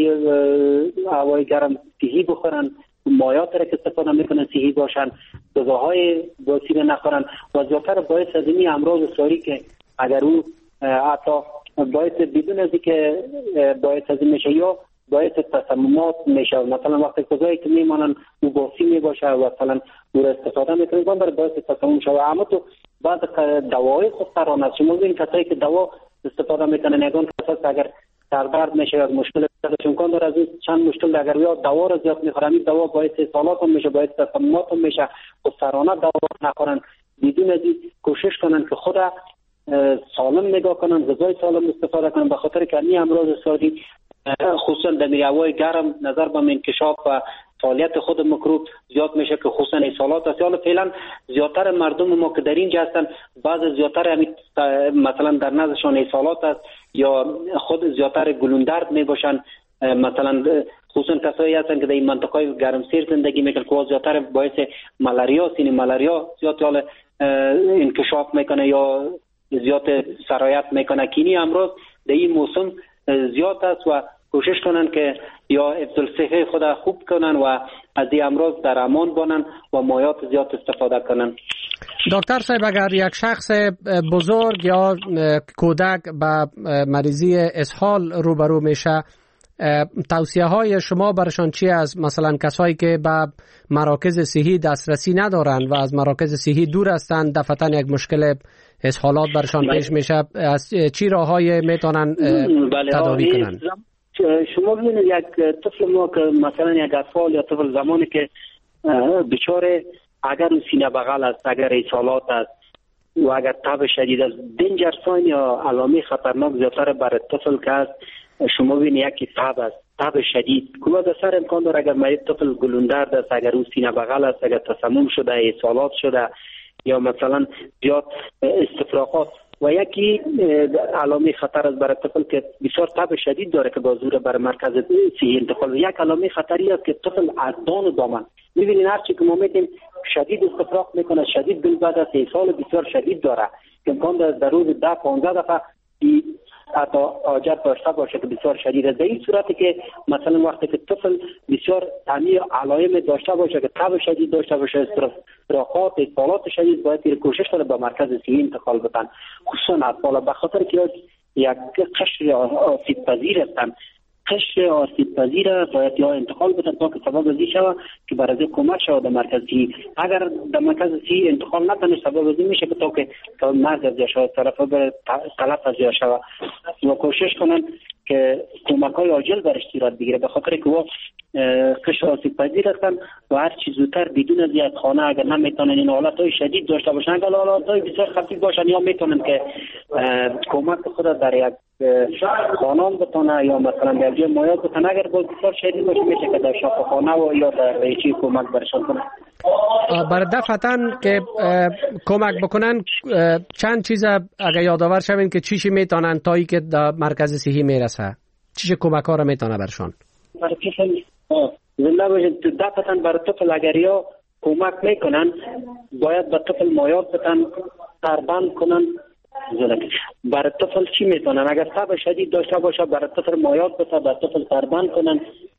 هوای گرم صحی بخورن، مایات را که استفاده میکنن صحی باشن، غذاهای باکتری نخورن و زیادتر باعث از این امراض ساری که اگر او حتی باعث بدون از که باعث از این میشه یا باعث تسممات میشه، مثلا وقتی غذایی که میمانن او باسی میباشه و مثلا او را استفاده میکنن بر باعث تسمم شود. اما تو بعد دوای خود سران است. شما ببینید کسایی که دوا استفاده میکنن یگان کسایی اگر سردرد میشه یا مشکل امکان داره از چند مشکل اگر یا دوا رو زیاد میخورن این دوا باعث اسهالات هم میشه، باعث تسممات هم میشه. خود سرانه دوا نخورن، بدون از این کوشش کنن که خود سالم نگاه کنن، غذای سالم استفاده کنن، به خاطر که این امراض ساری خصوصا در هوای گرم نظر به انکشاف و فعالیت خود میکروب زیاد میشه که خصوصا اسهالات است. حالا فعلا زیادتر مردم ما که در اینجا هستن بعض زیادتر مثلا در نزدشان اسهالات است یا خود زیادتر گلوندرد میباشن، مثلا خصوصا کسایی هستن که در این منطقه گرمسیر زندگی میکنن که زیادتر باعث ملاریا سینی ملاریا زیاد حال انکشاف میکنه یا زیاد سرایت میکنه که این امراض در این موسم زیاد است و کوشش کنن که یا حفظ الصحه خود خوب کنن و از این امراض در امان باشن و مایات زیاد استفاده کنن. دکتر صاحب اگر یک شخص بزرگ یا کودک با مریضی اسهال روبرو میشه توصیه های شما برشان چی است؟ مثلا کسایی که به مراکز صحی دسترسی ندارن و از مراکز صحی دور هستند دفعتا یک مشکل اسهالات برشان پیش میشه، از چی راههای میتونن تداوی کنن؟ شما ببینید یک طفل ما که مثلا یک اطفال یا طفل زمانی که بیچاره اگر سینه بغل است، اگر اسهالات است و اگر تب شدید است، دنجر ساین یا علامه خطرناک زیادتر برای طفل که است شما ببینید یکی تب است، تب شدید که از سر امکان داره اگر مریض طفل گلوندرد است، اگر او سینه بغل است، اگر تسمم شده، اسهالات شده یا مثلا زیاد استفراغات و یکی علامه خطر است برای طفل که بسیار تب شدید داره که با زور بر مرکز صحی انتقال. یک علامه خطری است که طفل از دان و دامن می‌بینید هر چی که ما می‌گیم شدید استفراغ میکنه، شدید دل بعد از اسهال بسیار شدید داره که امکان داره در روز ده پانزده دفعه حتی حاجت داشته باشه که بسیار شدید است. در این صورتی که مثلا وقتی که طفل بسیار همین علائم داشته باشه که تب شدید داشته باشه، استفراغات، اسهالات شدید، باید کوشش کنه به مرکز صحی انتقال بدن، خصوصا اطفال، به خاطر که یک قشر آسیب پذیر هستن. قشر آسیب پذیر باید یا انتقال بدن تا که سبب ازی شود که برای کمک شود در مرکز صحی. اگر در مرکز صحی انتقال نکنه سبب ازی میشه که تا که مرگ از شود طرف به تلف از شود و کوشش کنن که کمک های عاجل برش صورت بگیره، به خاطر که و قشر آسیب پذیر هستن و هر چیز زودتر بدون از یک خانه اگر نمیتونن این حالت های شدید داشته باشن، اگر حالت های بسیار خفیف باشن یا میتونن که کمک خود در یک خانان بتونه یا مثلا در جای مایات بتونه، اگر باز بسیار شدید باشه میشه که در شفاخانه و یا در ریچی کمک برشان کنه. برای دفعتاً که کمک بکنن چند چیز اگر یادآور شوین که چیشی میتونن تا ای که در مرکز صحی میرسه چیش کمک ها را میتونه برشان؟ برای طفل زنده باشه دفعتاً برای طفل اگر یا کمک میکنن باید به طفل مایات بتن تربند کنن. برای طفل چی میتونن اگر تب شدید داشته باشه برای طفل مایات بتن، برای طفل تربند کنن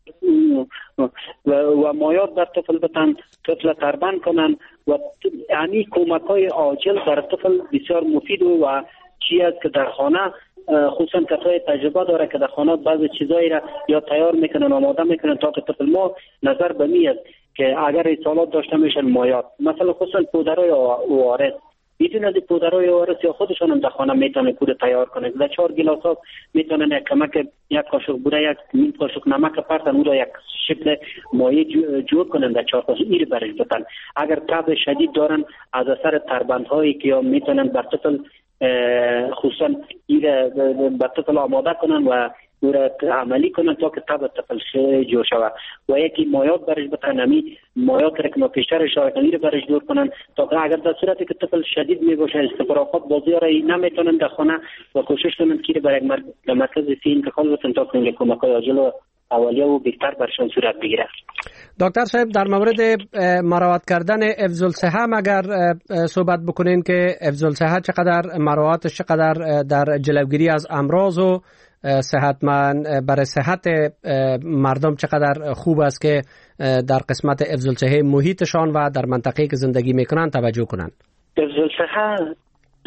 و, و مایات بر طفل بتن طفل تربند کنن و یعنی کمک های عاجل برای طفل بسیار مفید و چی است که در خانه خصوصا کسای تجربه داره که در خانه بعضی چیزایی را یا تیار میکنن آماده میکنن تا که طفل ما نظر به می است که اگر اسهالات داشته میشن مایات مثلا خصوصا پودرای او آر اس بدون از پودرای او آر اس یا خودشان هم در خانه میتونن پودر تیار کنن. در چهار گلاس آب میتونن یک کمک یک قاشق بوره یک نیم قاشق نمک پرتن او را یک شکل مایع جور کنن در چهار قاشق این برش بدن. اگر تب شدید دارن از اثر تربندهایی که یا میتونن بر طفل خصوصا این بر طفل آماده کنن و او را عملی کنن تا که تب طفل جور شود و یکی مایات برش بتن همی مایات را که ما پیشتر اشاره کنیم را برش دور کنن تا که اگر در صورتی که طفل شدید می باشه استفراغات بازی را نمیتونن در خانه و کوشش کنن که برای مرکز صحی انتقال بتن تا که کمک های عاجل و اولیه و بهتر برشان صورت بگیره. دکتر صاحب در مورد مراعات کردن حفظ الصحه اگر صحبت بکنین که حفظ الصحه چقدر مراعاتش چقدر در جلوگیری از امراض و صحتمند برای صحت مردم چقدر خوب است که در قسمت حفظ الصحه محیطشان و در منطقه‌ای که زندگی میکنن توجه کنن. حفظ الصحه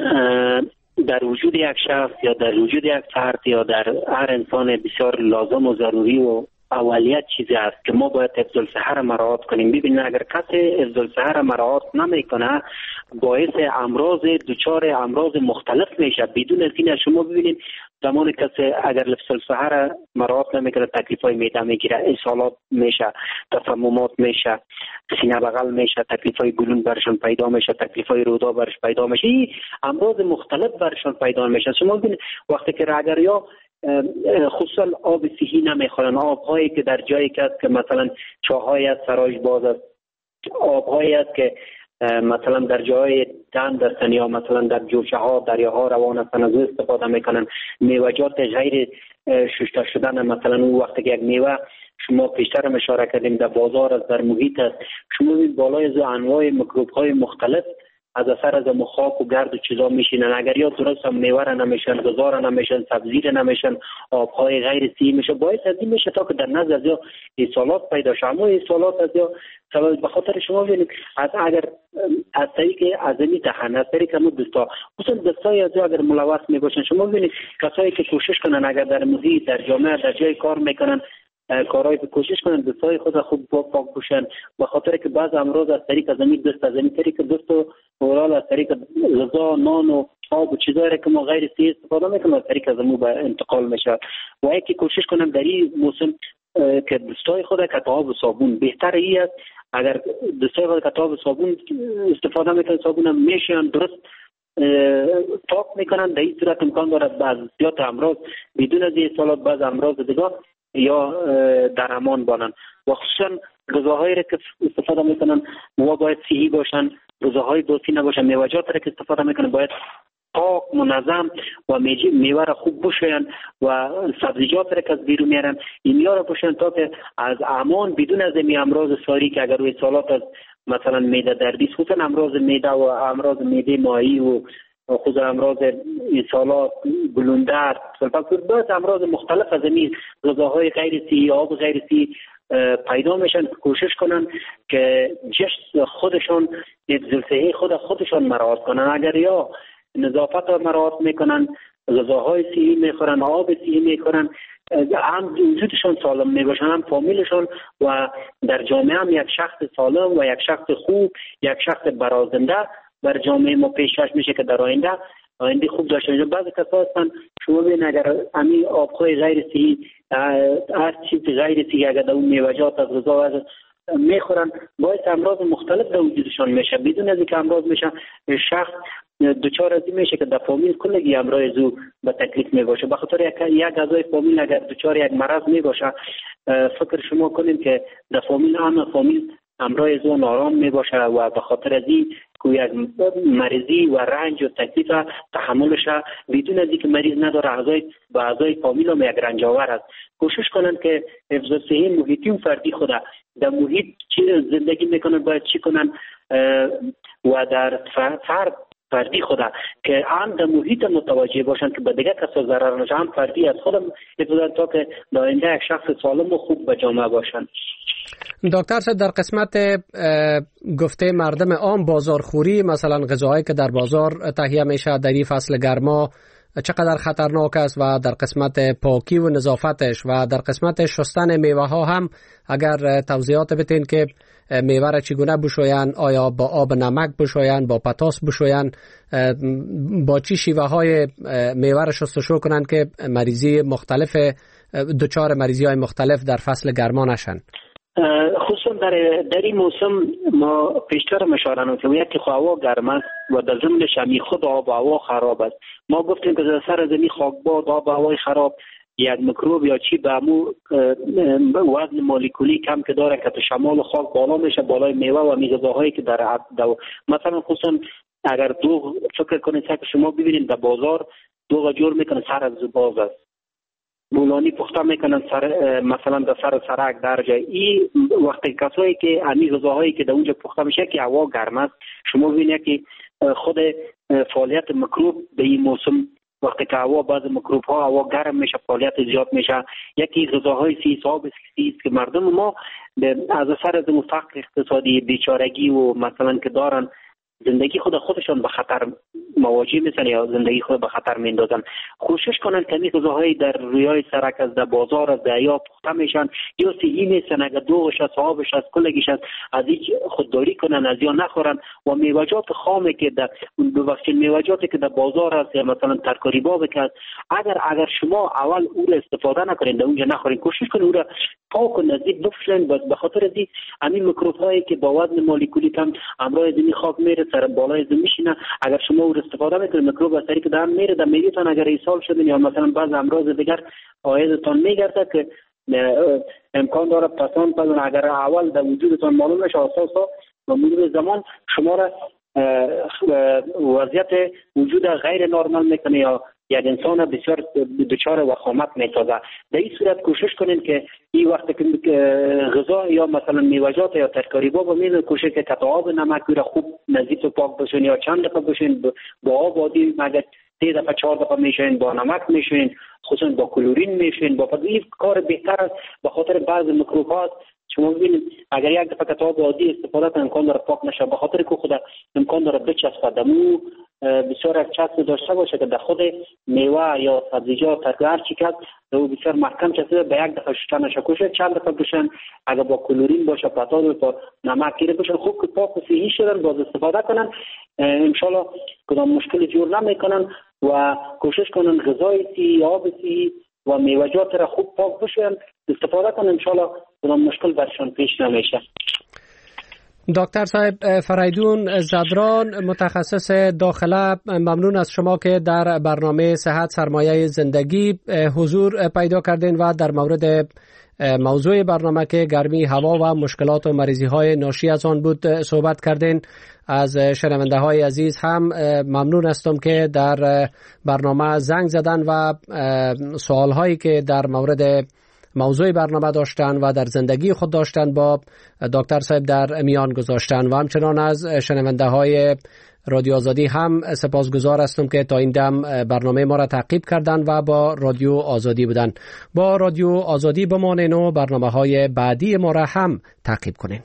در وجود یک شخص یا در وجود یک فرد یا در هر انسان بسیار لازم و ضروری و اولیت چیزی است که ما باید حفظ الصحه را مراعات کنیم. ببینید اگر کسی حفظ الصحه را مراعات نمیکنه باعث امراض دچار امراض مختلف میشه. بدون از این شما ببینید زمان کسی اگر حفظ الصحه را مراعات نمیکنه تکلیفای معده میگیره، اسهالات میشه، تسممات میشه، سینه بغل میشه، تکلیفای گلون برشون پیدا میشه، تکلیفای رودا برش پیدا میشه، این امراض مختلف برشون پیدا میشه. شما ببینید وقتی که اگر یا خصوصا آب صحی نمیخورن، آبهایی که در جایی که است که مثلا چاهایی است سراج باز است، آبهایی است که مثلا در جای دند هستن یا مثلا در جوشه ها دریاها روان هستن از استفاده میکنن، میوه‌جات غیر شسته شدن، مثلا اون وقتی که یک میوه شما پیشتر هم اشاره کردیم در بازار است در محیط است، شما ببینید بالای از انواع میکروب های مختلف از اثر از خاک و گرد و چیزا میشینن. اگر یا درست هم میوه را نمیشن، غذا را نمیشن، سبزی را نمیشن، آبهای غیر صحی میشه، باعث از این میشه تا که در نزد از یا اسهالات پیدا شه. اما اسهالات از یا سبب به خاطر شما ببینید از اگر از طریق عظمی دهن از طریق همون دستا خصوصا دستای از اگر ملوث میباشن، شما ببینید کسایی که کوشش کنن اگر در محیط در جامعه در جای کار میکنن کارهای کوشش کنن دستای خود خوب پاک باشن، به خاطر که بعض امراض از طریق از این دست از این طریق دست و اورال از طریق غذا نان و آب و چیزایی که ما غیر صحی استفاده میکنیم از طریق از مو به انتقال میشه. و یکی کوشش کنن در این موسم که دستای خود که آب و صابون بهتر ای است، اگر دستای خود که آب و صابون استفاده میکنن صابون هم میشن درست پاک میکنن، در این صورت امکان دارد بعض زیاد امراض بدون از این سالات بعض امراض دیگه یا در امان بانن. و خصوصا غذاهایی را که استفاده میکنن و باید صحی باشن، غذاهای باسی نباشن، میوه‌جات را که استفاده میکنن باید پاک منظم و میوه را خوب بشوین و سبزیجات را که از بیرون میارن اینیا را بشوین تا که از امان بدون از این امراض ساری که اگر روی سالات از مثلا معده دردی خصوصا امراض معده و امراض معده مایی و خود امراض اسهالات گلوندرد باید امراض مختلف از این غذاهای غیر صحی آب غیر صحی پیدا میشن. کوشش کنن که جسم خودشان حفظ الصحه خود خودشان مراعات کنن. اگر یا نظافت را مراعات میکنن، غذاهای صحی میخورن، آب صحی میخورن، هم وجودشان سالم میباشن هم فامیلشان و در جامعه هم یک شخص سالم و یک شخص خوب یک شخص برازنده بر جامعه ما پیشکش میشه که در آینده آینده خوب داشته باشه. بعضی کسا هستن شما ببین اگر همین آبهای غیر صحی هر چیز غیر صحی اگر در اون میوه‌جات از غذا از میخورن باعث امراض مختلف در وجودشان میشه، بدون از اینکه امراض میشه شخص دچار از این میشه که در فامیل کلگی امراض او به تکلیف میباشه. به خاطر یک یک اعضای فامیل اگر دچار یک مرض میباشه فکر شما کنیم که در فامیل همه فامیل امراض او نارام میباشه و به خاطر از این که یک مریضی و رنج و تکلیف تحملش بدون از اینکه مریض نداره اعضای با اعضای فامیل هم یک رنج آور است. کوشش کنن که حفظ الصحه محیطی و فردی خود در محیط زندگی میکنن باید چی کنن و در فرد فردی خود که هم در محیط متوجه باشن که به دیگه کسا ضرر نشه، هم فردی از خودم حفظ تا که در آینده یک شخص سالم و خوب به جامعه باشن. دکتر صاحب در قسمت گفته مردم عام بازارخوری مثلا غذاهایی که در بازار تهیه میشه در این فصل گرما چقدر خطرناک است و در قسمت پاکی و نظافتش و در قسمت شستن میوه ها هم اگر توضیحات بتین که میوه را چگونه بشوین، آیا با آب نمک بشوین، با پتاس بشوین، با چی شیوه های میوه را شستشو کنن که مریضی مختلف دچار مریضی های مختلف در فصل گرما نشن؟ خصوصا در در این موسم ما پیشتر اشاره نمودیم که یکی هوا گرم است و در ضمنش هم خود آب و هوا خراب است. ما گفتیم که در سر زمین خاکباد آب و هوای خراب یک میکروب یا چی به امو وزن مولکولی کم که داره که شمال خاک بالا میشه بالای میوه و میغذاهایی که در مثلا خصوصا اگر دو فکر کنید که شما ببینید در بازار دو جور میکنه سر از باز است بولانی پخته میکنن سر مثلا در سر سرک در جای این وقتی کسایی که امی غذاهایی که در اونجا پخته میشه که هوا گرم است، شما ببینید که خود فعالیت میکروب به این موسم وقتی که هوا بعض میکروب ها هوا گرم میشه فعالیت زیاد میشه. یکی غذاهای سی حساب است که مردم ما از اثر از فقر اقتصادی بیچارگی و مثلا که دارن زندگی خود خودشان به خطر مواجه میشن یا زندگی خود به خطر میندازن. کوشش کنن که این غذاهای در رویای سرک از در بازار از دریا پخته میشن یا صحی میشن، اگر دوغش از صحابش از کلگیش از از هیچ خودداری کنن، از یا نخورن. و میوجات خامی که در ببخشید میوجاتی که در بازار است یا مثلا ترکاری باب که اگر اگر شما اول او را استفاده نکنین در اونجا نخورین، کوشش کنین او را پاک و نزدیک بفشلین. بس به خاطر از این میکروب هایی که با وزن مولکولی کم امراض زمین خاک میره سر بالای زمین میشینه، اگر شما او استفاده میکنید میکروب از طریق دم میره در معدهتان، اگر ایصال شدین یا مثلا بعض امراض دیگر عایدتان میگرده که امکان داره پسان پسان اگر اول در وجودتان معلوم نشه اساسا و مرور زمان شما را وضعیت وجود غیر نرمال میکنه یا یک انسان بسیار دچار وخامت میسازه. در این صورت کوشش کنین که این وقت که غذا یا مثلا میوجات یا ترکاری باب میل کوشش که قطع آب نمک را خوب نظیف و پاک بشین یا چند دفعه بشین با آب عادی، مگر سه دفعه چهار دفعه میشین با نمک میشین، خصوصا با کلورین میشین. با این کار بهتر است به خاطر بعض میکروبات. شما ببینید اگر یک دفعه کتاب عادی استفاده کنید امکان داره پاک نشه، به خاطر که خود امکان داره بچسبه دمو بسیار یک چسب داشته باشه که در خود میوه یا سبزیجات هر چی که او بسیار محکم چسبه به یک دفعه شسته نشه. کوشش چند دفعه بشن، اگر با کلورین باشه پتال با نمک گیره بشن خوب که پاک و صحیح شدن باز استفاده کنن، ان شاء الله کدام مشکل جور نمیکنن. و کوشش کنن غذای صحی، آب صحی و میوجات را خوب پاک بشن استفاده کنن، ان شاء الله کدام مشکل برشان پیش نمیشه. دکتر صاحب فریدون زدران، متخصص داخله، ممنون از شما که در برنامه صحت سرمایه زندگی حضور پیدا کردین و در مورد موضوع برنامه که گرمی هوا و مشکلات و مریضی های ناشی از آن بود صحبت کردین. از شنونده های عزیز هم ممنون هستم که در برنامه زنگ زدن و سوال هایی که در مورد موضوع برنامه داشتن و در زندگی خود داشتن با دکتر صاحب در میان گذاشتن. و همچنان از شنونده های رادیو آزادی هم سپاسگزار هستم که تا این دم برنامه ما را تعقیب کردن و با رادیو آزادی بودن. با رادیو آزادی بمانین و برنامه های بعدی ما را هم تعقیب کنین.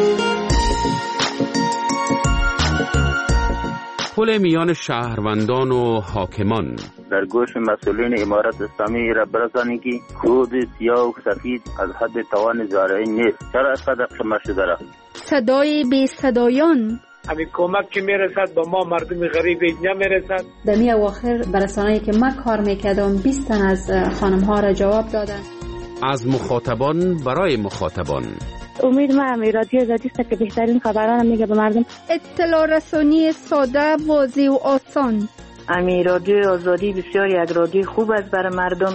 پل میان شهروندان و حاکمان در گوش مسئولین امارت اسلامی را برسانید که خود سیاه و سفید از حد توان زارعی نیست. چرا اسقدر شما شده را صدای بی صدایان همین کمک که میرسد با ما مردم غریب نمیرسد. در می اواخر برسانه‌ای که من کار میکردم بیست تن از خانم ها را جواب دادن. از مخاطبان برای مخاطبان. امید ما هم رادیو آزادی است که بهترین خبران میگه به مردم. اطلاع رسانی ساده، واضح و آسان. امی رادیو آزادی بسیار یک رادیو خوب است برای مردم،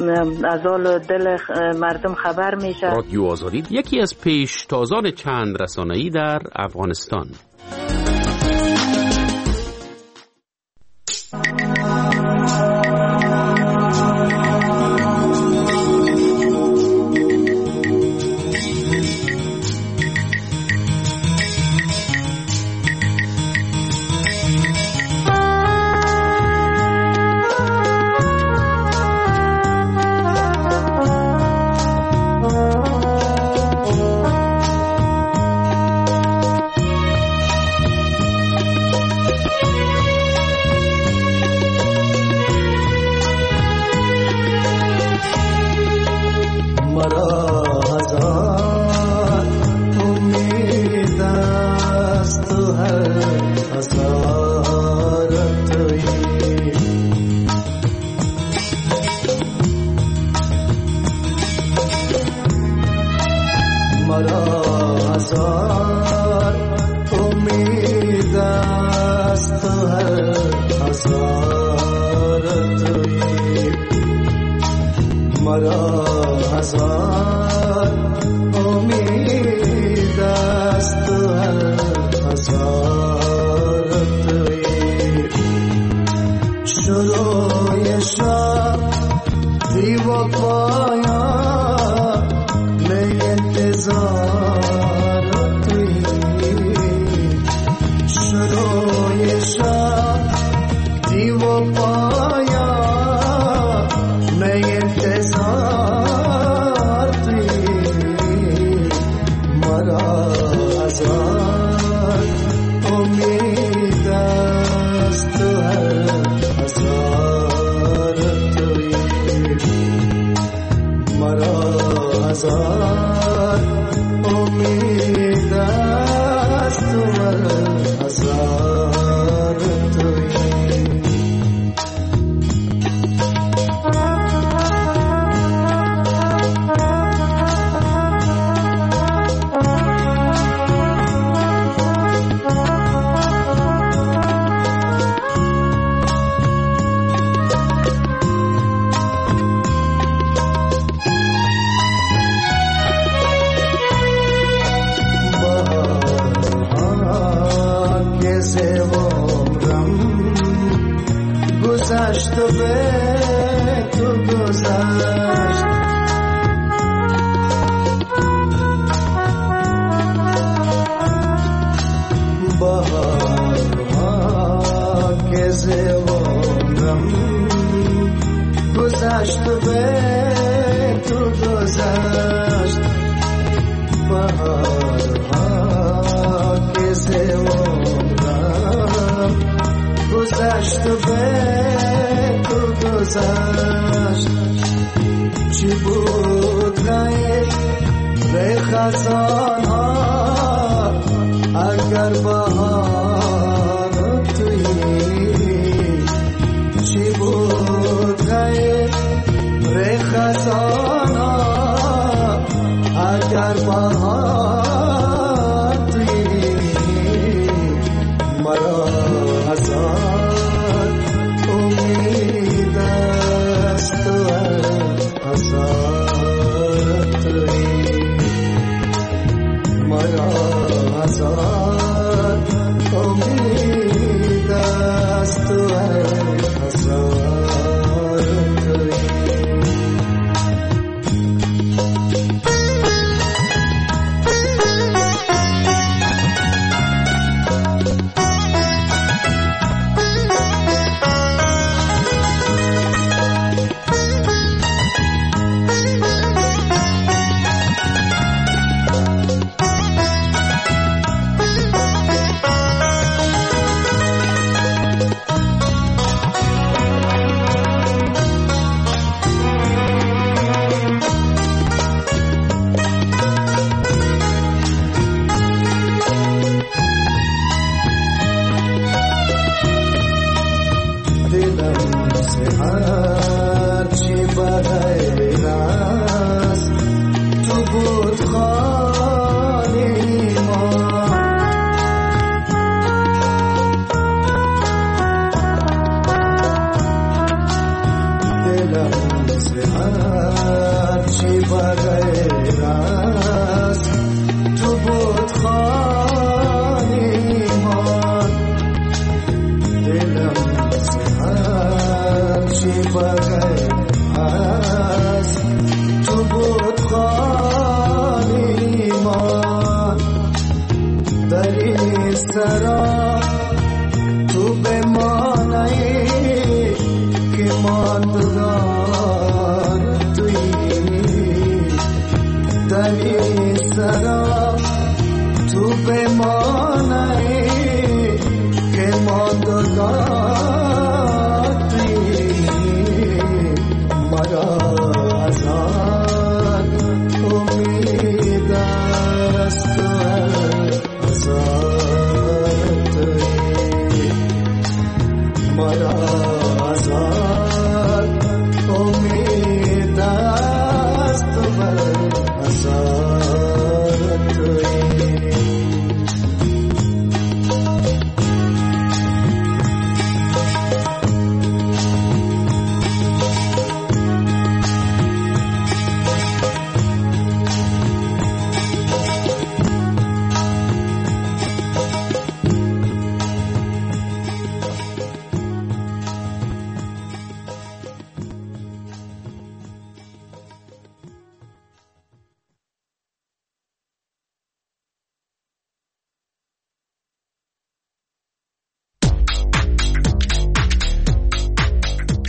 از حال دل مردم خبر میشه. رادیو آزادی یکی از پیشتازان چند رسانه‌ای در افغانستان. شروع شب دیو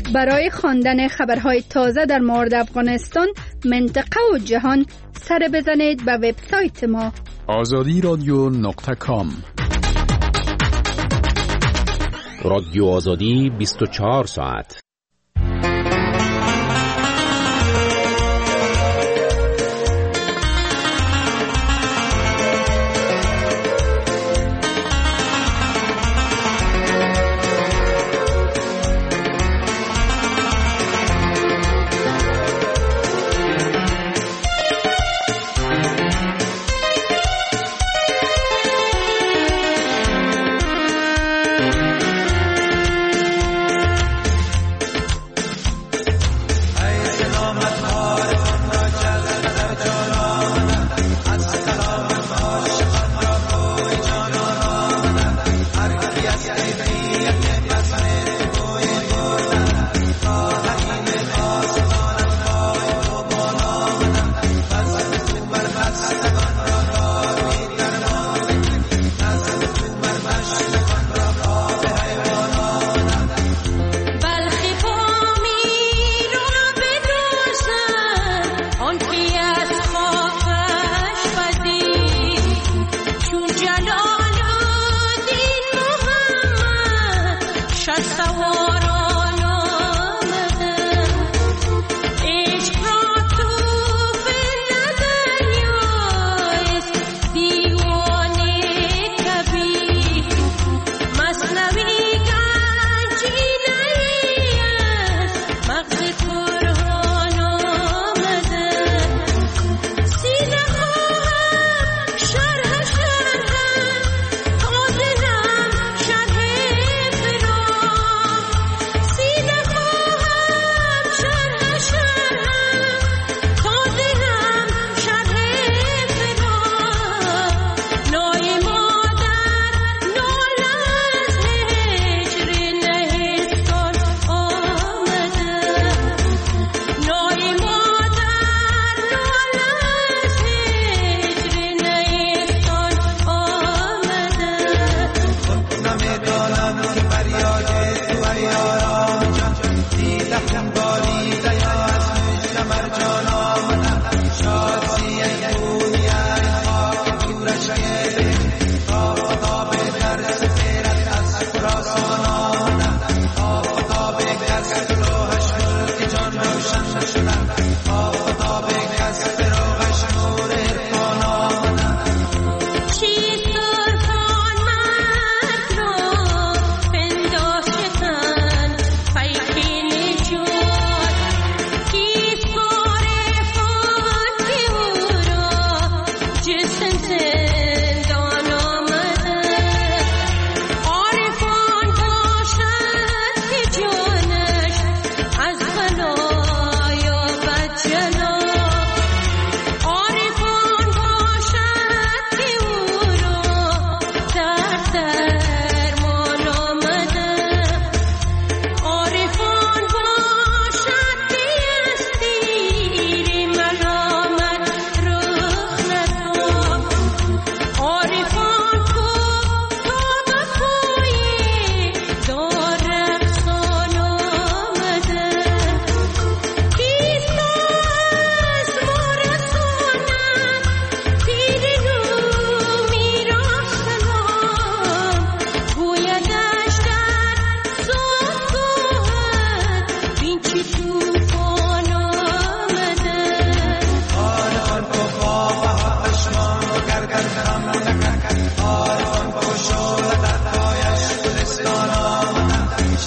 برای خواندن خبرهای تازه در مورد افغانستان، منطقه و جهان سر بزنید به وبسایت ما آزادی رادیو نقطه کام. رادیو آزادی بیست و چهار ساعت.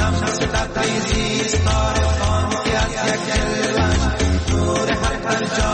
تبریزی ستاره خان که از یک جلوش نور هر هر جا